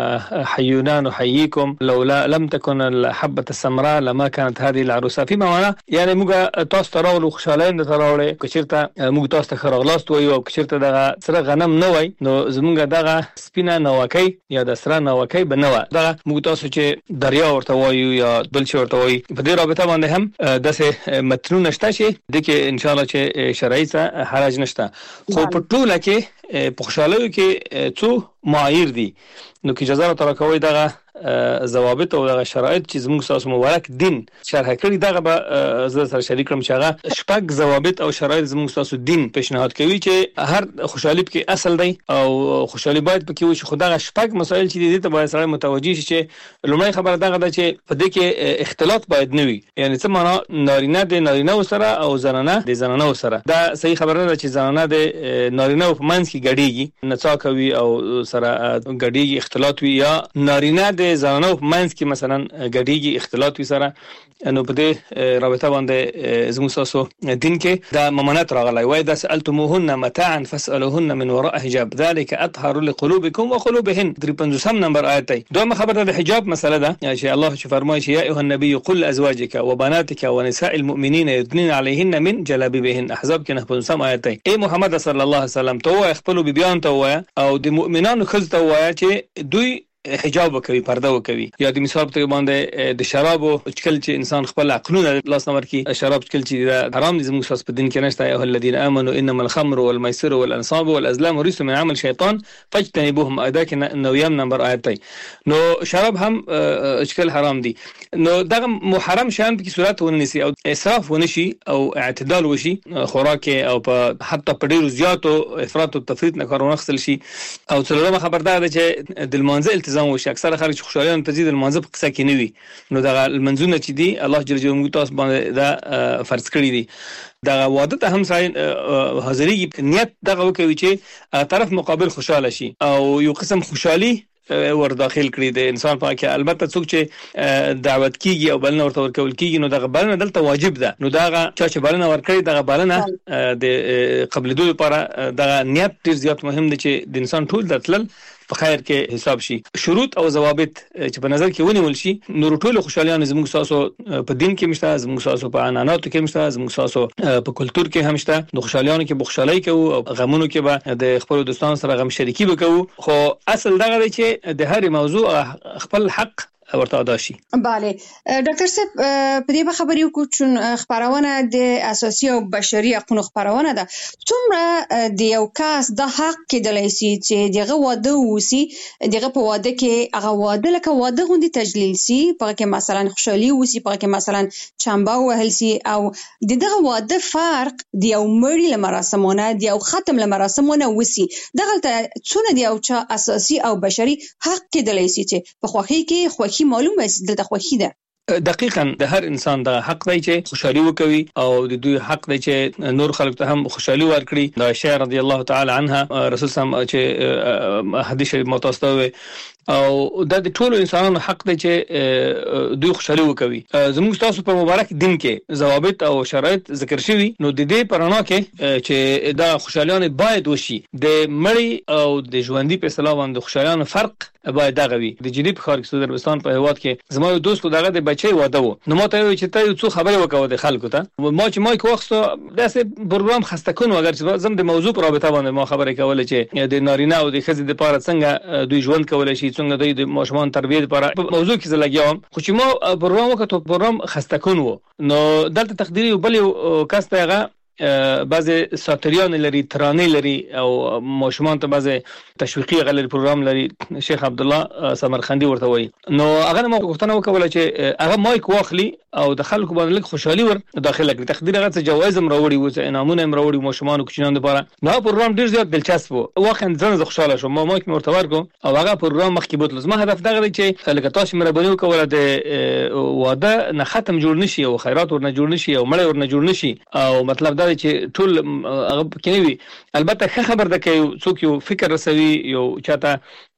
فحيونا نحييكم لولا لم تكن الحبه السمراء لما كانت هذه العروسه. فيما معنى يعني موږ تاسو ته راولو خوشاله نه تراولې، کچیرته موږ تاسو ته خرغلاست وي او کچیرته دغه سره غنم نه وای، نو زمونږ دغه سپینه نوکي یا د سره نوکي بنوه، دغه موږ تاسو چې دریا ورته وایو یا دلچ ورته وایي. په دې رابطه باندې هم دغه متنونه شته چې دغه ان شاء الله چې شرعي څه حرج نشته. خو په ټوله کې په خوشاله کې څو معایر دي، نو کې اجازه راته راکوي دغه ضوابط او دغه شرایط چې زموږ ساس مبارک دین شرح کړی، دغه به زه سره شریک کړم چې هغه شپږ ضوابط او شرایط زموږ ساس دین پیشنهاد کوي چې هر خوشحالي کې اصل دی او خوشحالي باید پکې وي. خو دغه شپږ مسایل چې دي ته باید سره متوجي شي چې لومړی خبره دغه ده چې په دې کې اختلاط باید نه وي، یعنی څه معنا نارینه د نارینه سره او زنانه د زنانه سره. دا صحیح خبره ده چې زنانه د نارینه په منځ کې ګډيږي، نڅا کوي او سره ګډيږي، اختلاط وي، یا نارینه د زنانو په منځ کې مثلا ګډيږي، اختلاط وي سره. نو په دې رابطه باندې زموږ ساسو دین کې دا ممانعت راغلی وای، دا سألتموهن متاعا فاسألوهن من وراء حجاب ذلك اطهر لقلوبكم وقلوبهن. 53 نمبر آیت دی. دویمه خبره د حجاب مسله ده چې الله چې فرمایي چې یا ایها النبي قل لازواجك وبناتك ونساء المؤمنین يدنين عليهن من جلابيبهن. احزاب کې 59 آیت دی. ای محمد صلی الله علیه وسلم ته خپل بیبيان ته وای او د مؤمنانو خزه ته وای چې دوی حجاب وکوي، پرده وکوي. یا د مثال په باندې د شراب او چکل چې انسان خپل عقلونه لاس نمبر کې شراب چکل چې حرام دي زموږ ساس په دین کې نشته. ايها الذين امنوا انما الخمر والميسر والانصاب والازلام رجس من عمل شيطان فاجتنبوهم. ادا کې نویم نمبر آیت دی. نو شراب هم چکل حرام دي، نو دغه محرم شان په صورت ونیسي او اسراف ونشي او اعتدال وشي خوراک او په حتی په ډیرو زیاتو افراط او تفریط نه کارونه خپل شي. او څلورمه خبردار ده چې د المنزل وشي. اکثر خلک خوشالیان تزيد المنځ په قصه کې نه وي، نو دغه المنځونه چې دي الله جل جلاله تاسو باندې دا فرض کړی دي. دغه واده ته هم ځای حاضرۍ نیت دغه وکوي چې طرف مقابل خوشاله شي او یو قسم خوشحالي ور داخل کړی د انسان په کې. البته څوک چې دعوت کیږي او بلنه ورته ورکول کیږي، نو دغه بلنه دلته واجب ده. نو دغه چې بلنه ورکړي دغه بلنه د قبل دوی لپاره دغه نیت ډیر زیات مهم دی چې د انسان ټول دتل په خیر کې حساب شي. شروط او ضوابط چې په نظر کې ونیول شي، نو ټول خوشالیان زموږ ساسو په دین کې مشته، زموږ ساسو په عنعناتو کې مشته، زموږ ساسو په کلچر کې هم شته. نو خوشالیانو کې بخښلای کوو او غمونو کې به د خپل دوستانو سره غم شریکي وکړو. خو اصل دغه دی چې د هر موضوع خپل حق ورته ادا شي. bale ډاکټر صاحب په دې خبرې وکړو چې خبرونه د اساسي او بشري حقوقو خبرونه ده. څومره د یو کس د حق کېدلای شي چې دغه واده وسی، دغه په واده کې هغه واده لکه واده غوندي تجلیل سي، په کې مثلا خوشحالي وسی، په کې مثلا چمبا وهل سي، او دغه واده فرق د یو مړي لمراسمونه د یو ختم لمراسمونه وسی. دغه څونه د یو چا اساسي او بشري حق کېدلای شي چې په خوخي کې خوخي معلومه است د خوخي ده. دقیقاً د هر انسان د حق دی چې خوشحالي وکوي او د دوی حق دی چې نور خلک ته هم خوشحالي ورکړي. د عائشہ رضی الله تعالی عنها رسول الله چې حدیث شریف متوسطه او د ټولو انسانانو حق دی چې دوی خوشاله وکوي. زموږ تاسو په مبارک دین کې ضوابط او شرایط ذکر شوي، نو د دې پرانا کې چې دا خوشالیان باید وشي. د مړی او د ژوندۍ په اصطلاح باندې خوشالیان فرق باید دغه وي. د جدي په خارج سعودي عربستان په هواد کې زما یو دوست دغه د بچي واده وو، نو ماته وی چې ته یو څه خبره وکاو د خلکو ته. ما چې مایک واخستو داسې پروګرام خسته کون اگر چې زم د موضوع پر رابطه باندې ما خبره کوله چې د نارینه او د ښځې لپاره څنګه دوی ژوند کولای شي، څنګه دوی د ماشومان تربیه لپاره موضوع کې زلګیام. خو چې ما پروګرام وکړو، پروګرام خسته کون وو، نو دلته تقدیری بل کس ته هغه بعضی ساتریان لري، ترانه لري او ماشومان ته بعضی تشویقي غلري پروګرام لري، شیخ عبد الله سمرخندي ورته وایي. نو هغه ما غوښتنه وکوله چې هغه مایک واخلي او د خلکو باندې لږ خوشحالي ور داخله کړي. تقدیر هغه څه جوایز هم راوړي و، څه انعامونه هم راوړي ماشومان او کوچنیانو لپاره. نو پروګرام ډیر زیات دلچسپ و، واقعا زه خوشاله شوم. ما مایک مرتبه ورکو او هغه پروګرام مخکې بوتل. زما هدف دغه دی چې لکه تاسو مهرباني وکوله د واده نه ختم جوړ نشي او خیرات ورنه جوړ نشي او مړی ورنه جوړ نشي. او مطلب دا دی چې ټول هغه کېوي. البته ښه خبر ده کې څوک یو فکر رسوي، یو چاته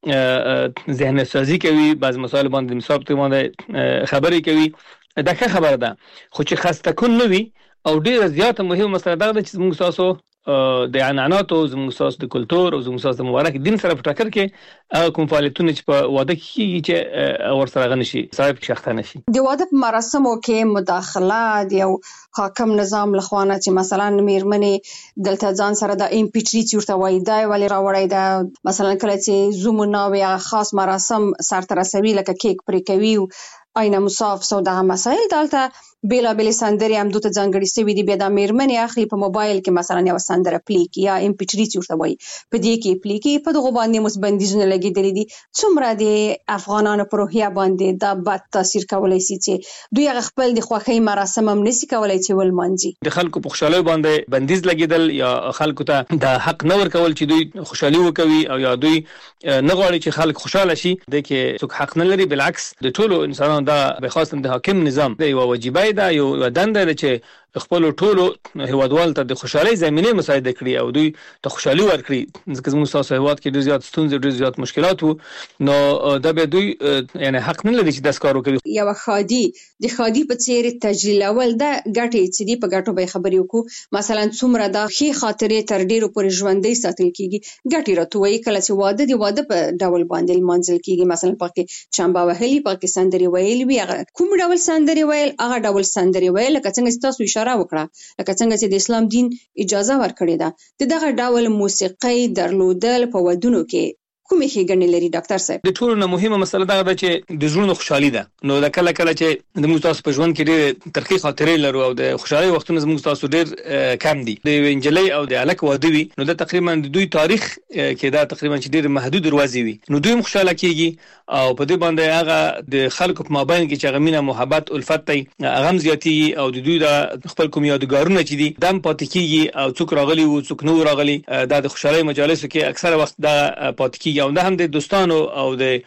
ذهن سازي کوي، بعض مسائل باندې مثال ته باندې خبرې کوي، دا ښه خبره ده. خو چې خسته کون نه وي او ډیره زیاته مهمه مسله ده چې موږ تاسو د عنعنات او زموږ تاسو د کلچر او زموږ تاسو د مبارک دین سره په ټکر کې کوم فعالیتونه چې په واده کې چې ور سره غنشي صاحب شخته نشي. د واده په مراسمو کې مداخله د یو حاکم نظام لخوانه چې مثلا میرمنې دلته ځان سره د ام پی 3 ورته وای دا ولی راوړی دا مثلا کله چې زومونه یا خاص مراسم سره رسوي لکه کیک پرې کوي آینه مصاف سودا مسائل دلته بیلا بیل سندري هم دوته ځانګړي سوي دي. بیا د میرمنې اخلي په موبایل کې مثلا یو سندره پلی کی یا ام پی 3 ورته وای په دې کې پلی کی په دغه باندې مسبندیزونه لګیدلې دي. څومره د افغانانو پر روحیه باندې دا بد تاثیر کولای شي چې دوی خپل د خوښۍ مراسم هم نشي کولای چې ولمانځي. د خلکو په خوشاله باندې بندیز لګیدل یا خلکو ته د حق نور کول چې دوی خوشحالي وکوي او یا دوی نه غواړي چې خلک خوشاله شي، د کې څوک حق نه لري. بالعکس د ټولو انسانانو دا به خاصه د حاکم نظام دی یو واجبای دا یو دنده ده چې خپل ټولو هیوادوال ته د خوشحالي زمينه مساعده کړي او دوی ته خوشحالي ورکړي. ځکه موږ تاسو هیواد کې ډیر زیات ستونزې، ډیر زیات مشکلات وو، نو دا به دوی یعنی حق نه لري چې داس کار وکړي. یو خادي د خادي په څیر تجلیلول دا ګټي چې دی په ګټو به خبرې وکړو. مثلا څومره د خې خاطرې تر ډیرو پورې ژوندۍ ساتل کیږي. ګټي راتوي کله چې واده دی واده په ډول باندې منځل کیږي. مثلا پکې چمبا وهلي، پکې سندري ویل وی، کوم ډول سندري ویل، هغه ډول سندري ویل لکه څنګه تاسو اشاره وکړه، لکه څنګه چې د اسلام دین اجازه ورکړې ده. دغه ډول موسیقي درلودل په ودونو کې کومې ښېګڼې لري ډاکټر صاحب؟ د ټولو نه مهمه مسله دا ده چې د زړونو خوشحالي ده. نو د کله چې د موږ تاسو په ژوند کې ډېر ترخی خاطرې لرو او د خوشحالي وختونه زموږ تاسو ډېر کم دي. د انجلۍ او د الک واده وي، نو د تقریبا د دوی تاریخ کې دا تقریبا چې ډېر محدود دروازې وي، نو دوی خوشاله کیږي او په دې باندې هغه د خلکو په مابین کې چې غمینه محبت الفت ته هغه زیاتیږي او د دوی د خپل کوم یادګارونه چې دي دم پاتې کیږي او څوک راغلي او څوک نو راغلي د خوشحالي مجالسو کې اکثره وخت دا پاتې کیږي. او دا هم د دوستانو او د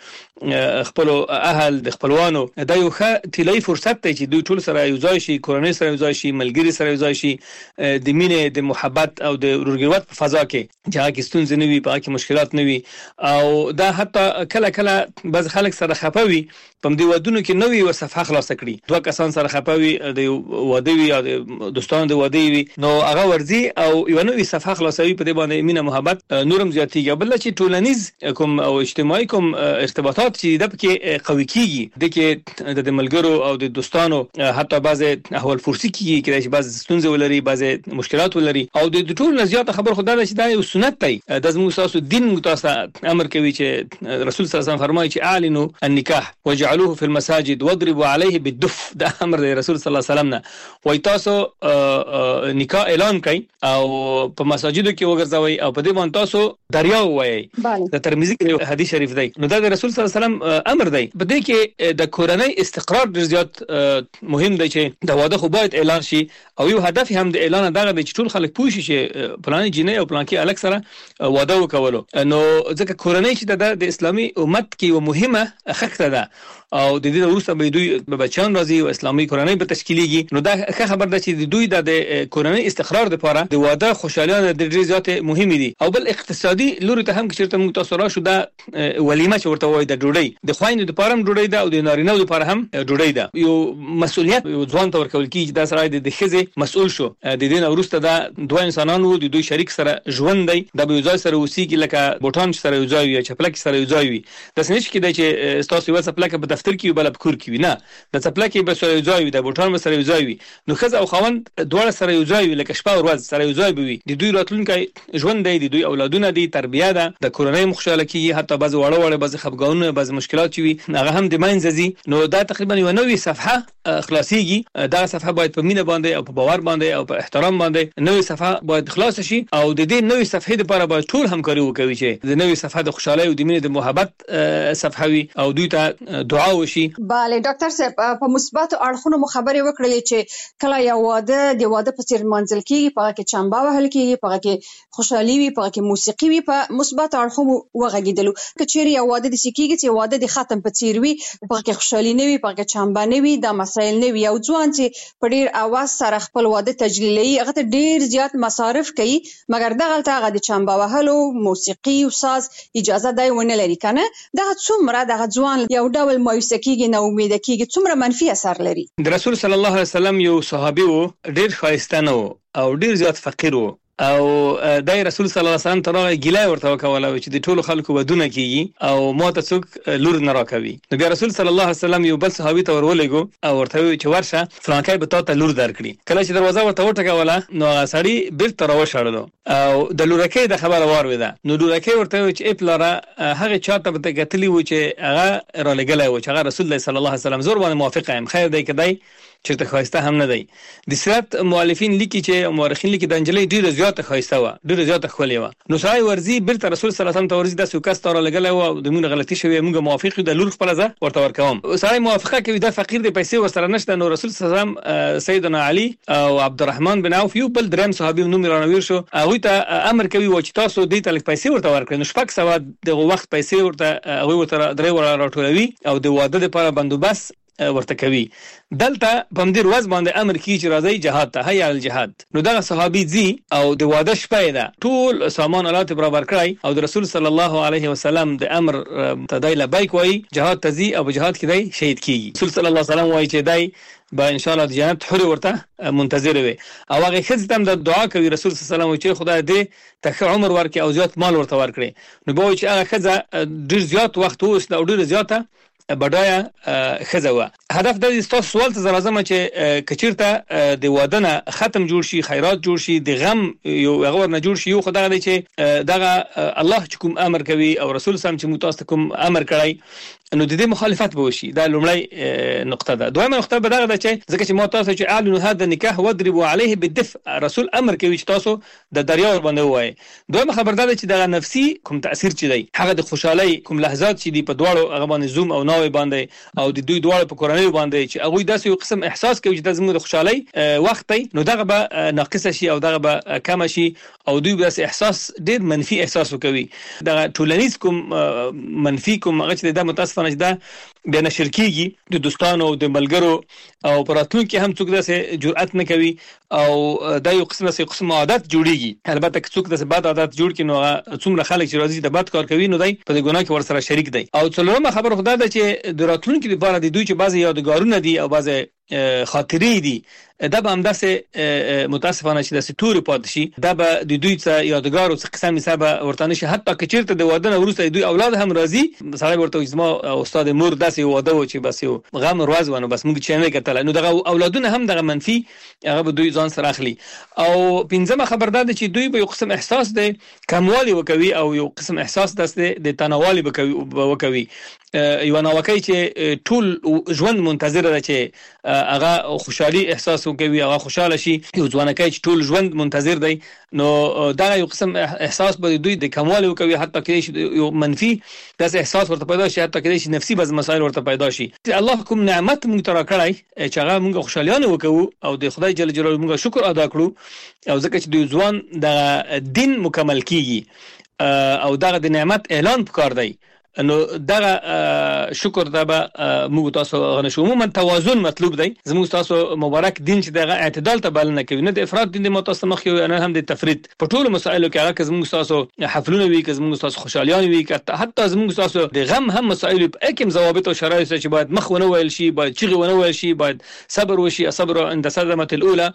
خپل اهل د خپلوانو دا یو ښه طلایي فرصت دی چې دوی ټول سره یو ځای شي، کورنۍ سره یو ځای شي، ملګری سره یو ځای شي، د مینې د محبت او د ورګروت په فضا کې چې هغه ستونزې نه وي، په هغه کې مشکلات نه وي. او دا حتی کله کله بعض خلک سره خپوي په دې ودونو کې نوې و صفحه خلاص کړي. دوه کسان سره خپوي د واده وي یا د دوستانو د واده وي، نو هغه ورځي او یو نوې صفحه خلاصوي. په دې باندې مینه محبت نورم زیاتېږي. بل چې ټولنیز کوم او اجتماعي کوم ارتباطات چې د پکې قوي کیږي، د کې د ملګرو او د دوستانو حتی بعض احوال فرصي کیږي چې بعض ستونزې ولري، بعض مشکلات ولري. او د ټول نه زیاته خبر خدای دا چې دا یو سنت دی. د زموږ تاسو دین متاسه امر کوي چې رسول صلی الله علیه وسلم فرمایي چې اعلنوا النکاح وجعلوه في المساجد واضربوا عليه بالدف. دا امر دی رسول صلی الله علیه وسلم نه. وای تاسو نکاح اعلان کړئ او په مساجدو کې وګرځوي او په دې باندې تاسو دریا وایي. د ترمذی کې حدیث شریف دی. نو دا د رسول صلی الله علیه وسلم امر دی. په دې کې د کورنۍ استقرار ډیر زیات مهم دی چې د واده خو باید اعلان شي او یو هدف هم د اعلان دغه دی چې ټول خلک پوه شي چې پلان جنې او پلان کې الګ سره واده وکولو. نو ځکه کورنۍ چې د اسلامي امت کې یو مهمه خښته ده او د دې وروسته به دوی بچیان راځي او اسلامي کورنۍ به تشکیلېږي. نو دا ښه خبر ده چې دوی د کورنۍ استقرار لپاره د واده خوشالیانه د ډېر زیات مهمه دي. او بل اقتصادي لوري ته هم چې موږ تاسو راشو دا ولیمه چې ورته وایي د ډوډۍ د خويندو لپاره هم ډوډۍ ده او د نارینه لپاره هم ډوډۍ ده. یو مسؤلیت یو ځوان ته ورکول کیږي دا سره د خزې مسؤل شو. د دې وروسته دا دوه انسانانو د دوی شریک سره ژوند دی د یو ځای سره اوسېږي لکه بوټان سره یو ځای وي چپلک سره یو ځای وي. د سنچ کې د چې تاسو یو چپلک په دفتر کې بل په کور کې وي نه د چپلک به سره یو ځای وي د بوټان سره یو ځای وي. نو خزه او خوند دواړه سره یو ځای وي لکه شپه او ورځ سره یو ځای وي. د دوی راتلونکي ژوند دی د دوی اولادونه دي تربیه ده د کورنۍ مخشاله کیږي حتی بعض وړه بعض خفګانونه بعض مشکلات وي هغه هم د منځزي. نو دا تقریبا یو نوې صفحه خلاصيږي. دا صفحه باید په مینه باندې او په باور باندې او په احترام باندې نوې صفحه باید خلاص شي او د دې نوې صفحې لپاره باید ټول همکاري وکړي چې د نوې صفحه د خوشحالۍ او د مینې د محبت صفحه وي او دوی ته دعا وشي. bale ډاکټر صاحب په مثبت اړخونو مو خبرې وکړې چې کله یو واده د واده په څیر منځل کیږي په کې چمبا وهل کیږي په کې خوشحالي وي په کې موسیقي وي په مثبت اړخونو وغږیدلو کچېری یو واده د سکیږي چې واده د ختم په څیر وي په کې خوشحالي نه وي په کې چمبا نه وي دا مسایل نه وي. یو ځوان چې په ډیر اواز سره خپل واده تجلیلي هغه ته ډیر زیات مصارف کوي مګر دغه ته هغه د چمبا وهلو موسیقي او ساز اجازه دی ونه لري کنه دغه څومره دغه ځوان یو ډول مایوسه کیږي نه امید کیږي څومره منفي اثر لري. د رسول صلی الله علیه وسلم یو صحابي وو ډیر خایستانه وو او ډیر زیات فقیر وو او دای رسول صلی الله علیه وسلم ترغه ګیلای ورته وکوله چې د ټولو خلکو ودونه کیږي او ماته څوک لور نه راکوي. نو بیا رسول صلی الله علیه وسلم یو بل صحابي ته ورولېګو او ورته چې ورشه فلانکای به تاسو لور درکړي. کله چې دروازه ورته وټکوله نو سړی بیرته راوښړلو او د لورکې د خبره وارویده. نو لورکې ورته چې اپلاره هغه چاته به کتلی و چې هغه را لګلای و چې هغه رسول الله صلی الله علیه وسلم زور باندې موافقه ام خیر دی کدی چرته خواسته هم نه دی. د سیرت مؤلفین لیکي چې مورخین لیکي د انجلۍ ډیره زیاته خواسته و ډیره زیاته خولې و. نو سړی ورزي بیرته رسول صلی الله علیه وسلم ته ورزي د سوکاست را لګلای و د موږ غلطي شوی موږ موافق د لور خپل ځه ورته ورکوم. سړی موافقه کوي د فقیر د پیسې ورسره نشته. نو رسول صلی الله علیه وسلم سیدنا علی او عبدالرحمن بن عوف یو بل دریم صحابي نوم رانویر شو هغه ته امر کوي و چې تاسو دې ته پیسې ورته ورکړئ. نو شپږ سوه د وخت پیسې ورته هغه ورته درې ور راټولوي او د واده لپاره بندوبست ورته کوي. دلته په دې ورځ باندې امر کوي چې راځي جهاد ته هيا الجهاد. نو دا صحابي زی او د واده شپه ده ټول سامان آلات برابر کړی او د رسول صلی الله علیه وسلم د امر تدای لبیک وای جهاد ته زی او جهاد کې دی شهید کیږي. رسول صلی الله علیه وسلم وای چې دی با ان شاء الله د جنت حور ورته منتظر وي او هغه خزه هم د دعا کوي رسول صلی الله علیه وسلم چې خدای دې ته عمر ورکړي او زیات مال ورته ورکړي. نو به چې هغه خزه ډیر زیات وخت اوس د ډیر زیاته بډایا خزه و. هدف د تاسو سوال ته لازم چې کچیرته د وادنه ختم جوړ شي خیرات جوړ شي د غم یو هغه ورنه جوړ شي یو خدای دی چې دغه الله چې کوم امر کوي او رسول صلی الله علیه وسلم چې متاسف کوم امر کړی نو د دې مخالفت به وشي. دا لومړی نقطه ده. دویمه نقطه به دغه چې ځکه چې متاسف چې اعلنوا هذا النکاح واضربوا عليه بالدفء رسول امر کوي چې تاسو د دریا باندې وای. دویمه خبر ده چې دغه نفسي کوم تاثیر چي دی هغه د خوشحالي کوم لحظات چې دی په دواړو هغه باندې زوم او ناوي باندې او د دوی دواړو په کورنۍ باندې چې هغه داسې یو قسم احساس کوي چې د زموږ د خوشحالي وخت دی نو دغه به ناقص شي او دغه به کم شي او دوی به احساس ډیر منفي احساس وکوي. دغه ټولنیز کوم منفي کوم هغه چې د متاسفانه ده بیا نشر کیږي د دوستانو او د ملګرو او پراتون کې هم څوک داسې جرأت نه کوي او دا یو قسم عادت جوړیږي. البته که څوک داسې بد عادت جوړ کړي نو څومره خلک چې راځي د بد کار کوي نو دای په ګناه کې ورسره شریک دی. او څلورمه خبر خدای ده چې د راتلونکي لپاره د دوی چې بعضی یادګارونه دي او بعضی خاطرې دي دا به هم داسې متاسفانه چې داسې تورې پاتې شي دا به د دوی څخه یادګار او څه قسم حساب ورته نشي. حتی که چیرته د واده نه وروسته دوی اولاد هم راځي سړی ورته زما استاد مور داسې واده و چې بس یو غم ورځ ونه بس موږ چې نه کتل نو دغه اولادونه هم دغه منفي هغه به دوی ځان سره اخلي. او پنځمه خبر ده چې دوی به یو قسم احساس دی کموالی وکوي او یو قسم احساس دسته د تناوالی وکوي یو ناوکي چې ټول ژوند منتظر ده چې هغه خوشحالي احساس وکوي هغه خوشاله شي. یو ځوانکای چې ټول ژوند منتظر دی نو دا یو قسم احساس به دوی د کمال وکوي حتی کې یو منفي داس احساس ورته پیدا شي حتی کې نفسي بعض مسایل ورته پیدا شي. الله کوم نعمت موږ ترا کړای چې هغه موږ خوشالیانه وکړو او د خدای جل جلاله موږ شکر ادا کړو او ځکه چې د ځوان د دین مکمل کیږي او دغه د نعمت اعلان پکار دی نو دغه شکر ته به موږ تاسو غنښو. عموما توازن مطلوب دی. زموږ تاسو مبارک دین چې دغه اعتدال ته بلنه کوي، نه د افراط دین د متوسط مخ یو نه هم د تفرید په ټولو مسایلو کې. هغه زموږ تاسو حفلونه وی، که زموږ تاسو خوشالیان وی، که حتی زموږ تاسو د غم هم مسایل په کوم ضوابط او شرایط چې باید مخ ونه ویل شي، باید چیغه ونه ویل شي، باید صبر وشي، صبر عند صدمه الاولى.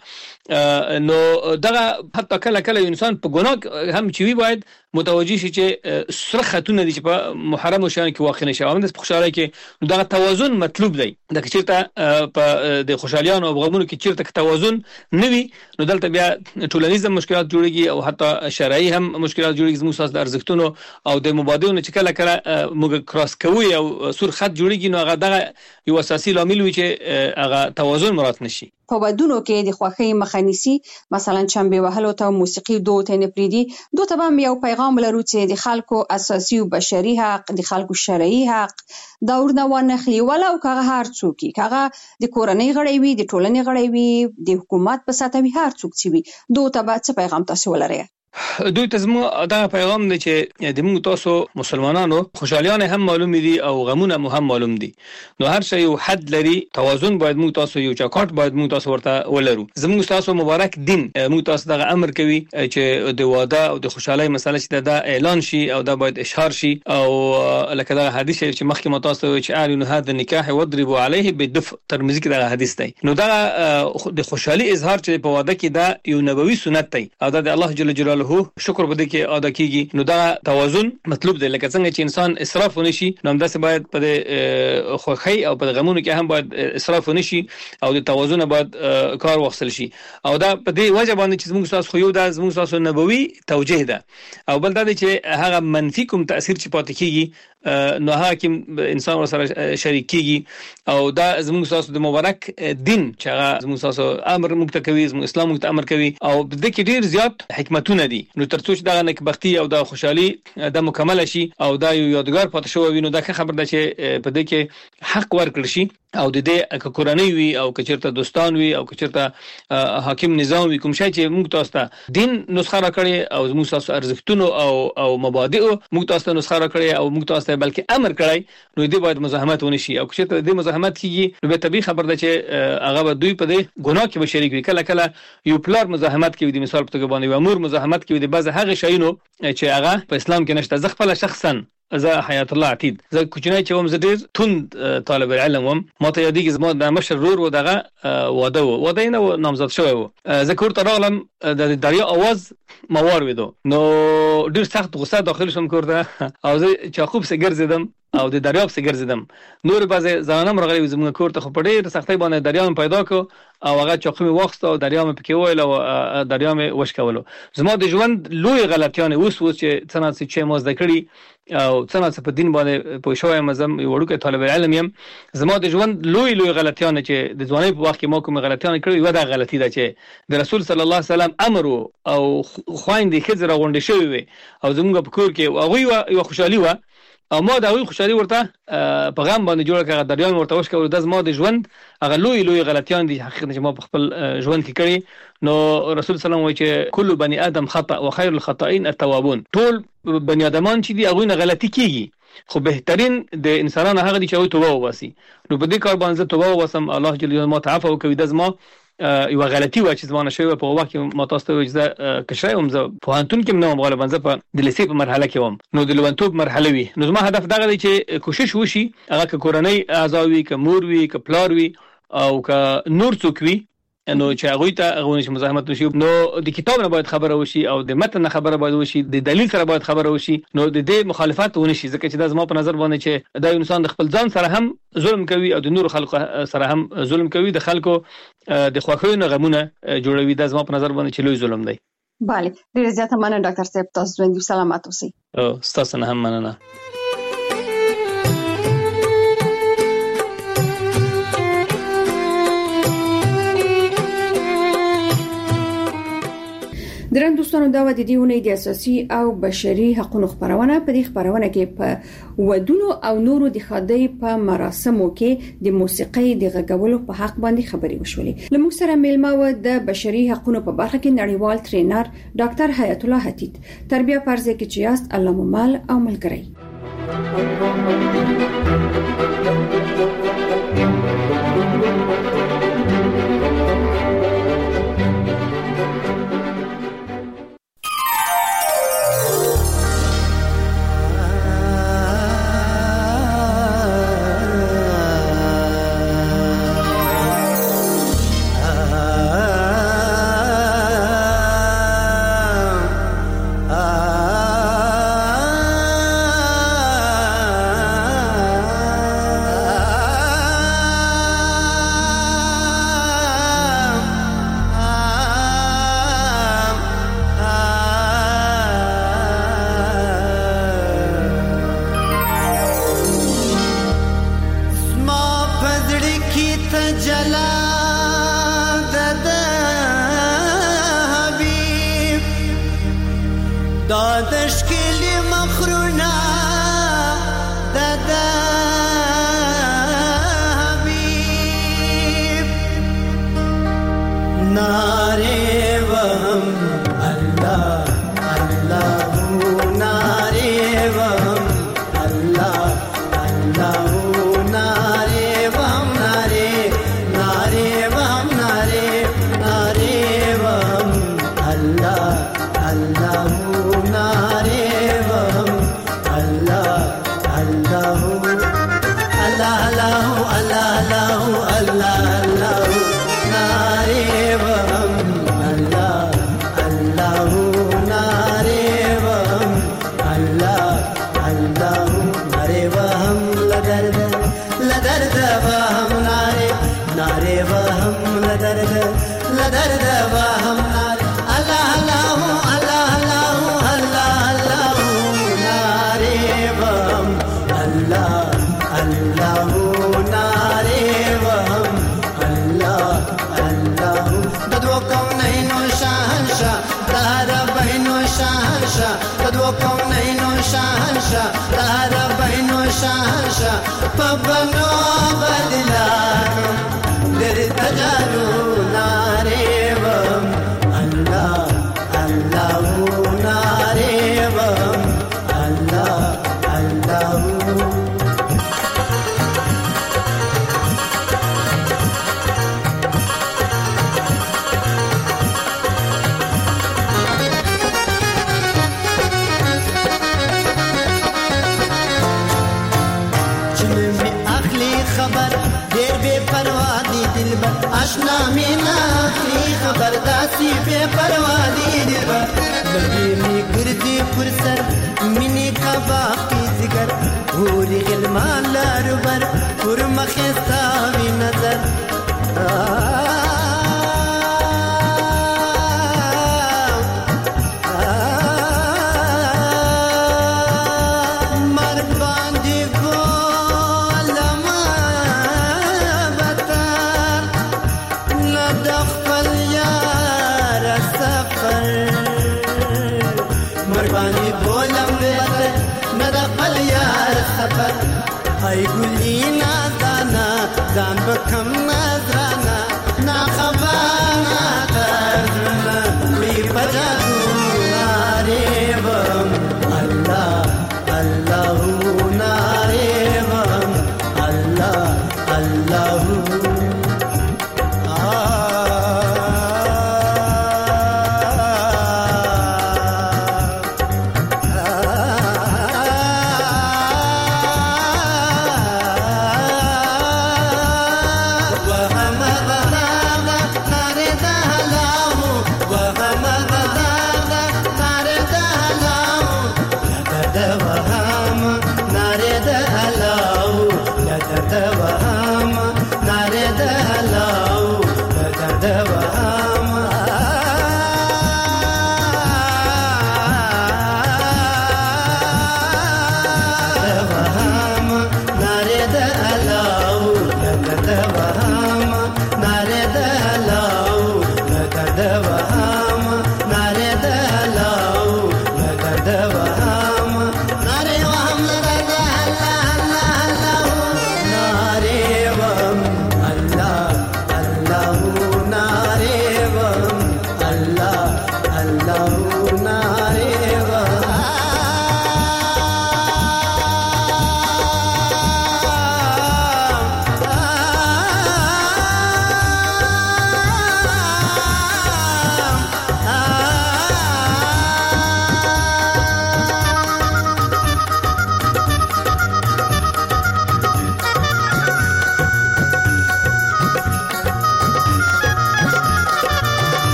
نو دغه حتی کله انسان په ګناه هم چوي باید متوجي شي چې سره خاتون دي چې په محرم او شان کې واقع نشي. او د خوشاله کې دغه توازن مطلوب دی. د چیرته په د خوشالیانو او غمونو کې چیرته توازن نوي، نو دلته بیا ټولنیز مشکلات جوړيږي او حتی شرعي هم مشکلات جوړيږي. زموږ اساس د ارزښتونو او د مبادلونو چې کله موږ کراس کوي او سور خط جوړيږي، نو هغه دغه یو اساسي لامل وي چې هغه توازن مراعات نشي. په ودونو کې د خوښۍ مخه نیسي، مثلا چمبه وهلو ته موسیقي دوه ته نه پریدي. دوه ته هم یو پیغام لرو چې د خلکو اساسي او بشري حق، د خلکو شرعي حق دا ورنه ونخلي، ولو کغه هر څوک کغه د کورنۍ غړي وي، د ټولنې غړي وي، د حکومت په سطح وي، هر څوک چې وي. دوه ته څه پیغام تاسو ولرئ؟ دوی ته زموږ دا پیغام دی چې د موږ تاسو مسلمانانو خوشالیان هم معلوم دي او غمونه هم معلوم دي، نو هر شی یو حد لري. توازن باید موږ تاسو یو چاکاټ باید موږ تاسو ورته ولرو. زموږ تاسو مبارک دین موږ تاسو دغه امر کوي چې د واده او د خوشحالي مسله چې دا اعلان شي او دا باید اشهار شي. او لکه دا حدیث چې مخکې مو تاسو چې اعلن هذا النکاح وضربوا عليه بالدف، ترمذی کې دا حدیث دی. نو دا د خوشحالي اظهار چې په واده کې دا یو نبوي سنت دی او دا د الله جل جلاله شکر بده کې ادا کیږي. نو دا توازن مطلوب دی. لکه څنګه چې انسان اسراف ونشي، نو همداسې باید په خوښۍ او په غمونو کې هم باید اسراف ونشي او د توازن باید کار واخیستل شي. او دا په دې وجه باندې چې زموږ تاسو خو یو دا زموږ تاسو نبوي توجیه ده، او بل دا چې هغه منفي کوم تاثیر چې پاتې کیږي نو حاکم انسان سره شریک کیږي. او دا زموږ تاسو د مبارک دین چې هغه زموږ تاسو امر موږ ته کوي، زموږ اسلام موږ ته امر کوي، او د دې کې ډیر زیات حکمتونه دي. نو ترڅو چې دا نکبختي او دا خوشحالي دا مکمل شي او دا یو یادګار پاتې شو وي، نو دا خبر ده چې په دې کې حق ورکړ شي. او د دې کورنۍ وي او کچرته دوستان وي او کچرته حاکم نظام وي، کوم شي چې موږ تاسو ته دین نسخه راکړي او موږ تاسو ارزښتونو او مبادئ موږ تاسو ته نسخه راکړي او موږ تاسو ته بلکې امر کړی، نو دې باید مزاحمت ونشي. او کچرته دې مزاحمت کیږي، نو به طبيعي خبر ده چې هغه به دوی په دې ګناه کې به شریک وي. کله یو پلار مزاحمت کوي، د مثال په توګه باندې امور مزاحمت کوي د بعض هغه شیونو چې هغه په اسلام کې نشته. زه خپل شخصا زه حیات الله عتید زه کوچنی چې وم، زه ډیر تند طالب العلم وم. ما ته یادېږي زما د مشر ورور و دغه واده نه نامزد شوی و. زه کور ته راغلم، د دریا आवाज ما واورېدو، نو ډیر سخت غوسه داخل شوم کور ته او زه چاقوب سره ګرځیدم او د دریاب سره ګرځیدم. نور بعضی ځانم راغلي زموږ کور ته، خو په ډېر سختۍ باندې دریاب پیدا کو او هغه چاقو می واخست او دریاب پکې وایل او دریاب وشکولو. زما د ژوند لوی غلطیانه اوس چې څنګه چې ما زده کړی او څنګه په دین باندې پوه شوم. زم یو وړوکی طالب العلم یم. زما د ژوند لوی غلطیانه چې د ځوانۍ په وخت کې ما کوم غلطیانه کړې و، دا غلطی ده چې د رسول صلی الله علیه وسلم امر او خويندې خزر غونډې شوی وي او زموږ په کور کې هغه یو خوشحالي و او ما دا وی خوشحالي ورته په غم باندې جوړه کړه، دریان ورته وشکول. د زما د ژوند هغه لوی غلطیان دي حقیقت چې ما په خپل ژوند کې کړی. نو رسول صلی الله علیه وسلم وایي چې کل بنی آدم خطأ وخير الخطائين التوابون. ټول بنی آدمان چې دي هغه نه غلطي کیږي، خو بهترین د انسانانو هغه دي چې هغه توبه وباسي. نو په دې کار باندې توبه وباسم، الله جل جلاله ما تعفو وکوي. د زما یو غلطي و چې زمانه شوی په وخت کې ما تاسو ته اجازه کښرایم. زه په انتون کې نو غالبا زه په د لیسې په مرحله کې وم، نو د لوانتوب مرحله وی. نو زما هدف دا دی چې کوشش وشي هغه ک کورنۍ اعضاء وي، ک مور وي، ک پلار وي او ک نور څوک وي، نو چې هغه ته هغه نشي مزاحمت وشي. نو د کتاب نه باید خبره وشي او د متن خبره باید وشي، د دلیل سره باید خبره وشي. نو د دې مخالفت ونشي، ځکه چې دا زما په نظر باندې چې دا انسان د خپل ځان سره هم ظلم کوي او د نور خلکو سره هم ظلم کوي، د خلکو د خوښیو نه غمونه جوړوي. دا زما په نظر باندې چې لوی ظلم دی. bale ډیر زیاته مننه ډاکټر صاحب، تاسو ژوندۍ سلامات اوسئ. او تاسو نه هم مننه. درنو دوستانو دوستانو دا د دیونه د اساسي او بشري حقوقو خبرونه په دې خبرونه کې په ودونو او نورو د خدای په مراسمو کې د موسیقۍ د غږولو په حق باندې خبري وشولې. لمو سره میلمه و د بشري حقوقو په برخه کې نړیوال ټرینر ډاکټر حیات الله حتیت، تربیه پرځه کې چیاست الله ممال او ملګری.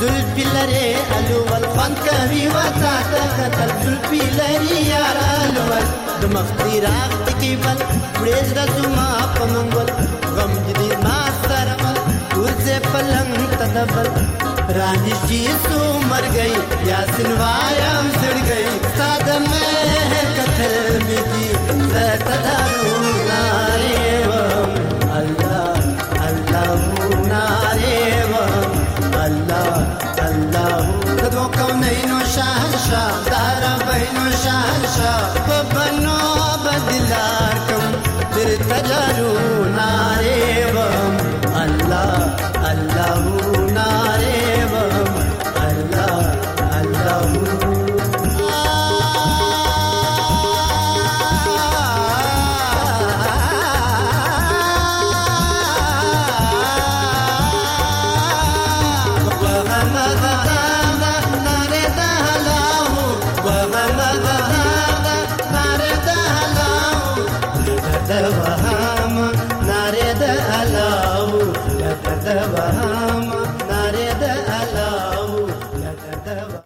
زلفی لري الول فن کوي وتا قتل زلفی لري یار الول د مختی راغ کی بل پریز رسما پمنګل غم دې ما سره ورته پلنګ تدبل رانی شي سو مر گئی یاسین وایم سړ گئی ساده مې قتل می دي زتدارو ناره الله الله ناره الله الله کدو کونینو شهنشاه دار بینو شهنشاه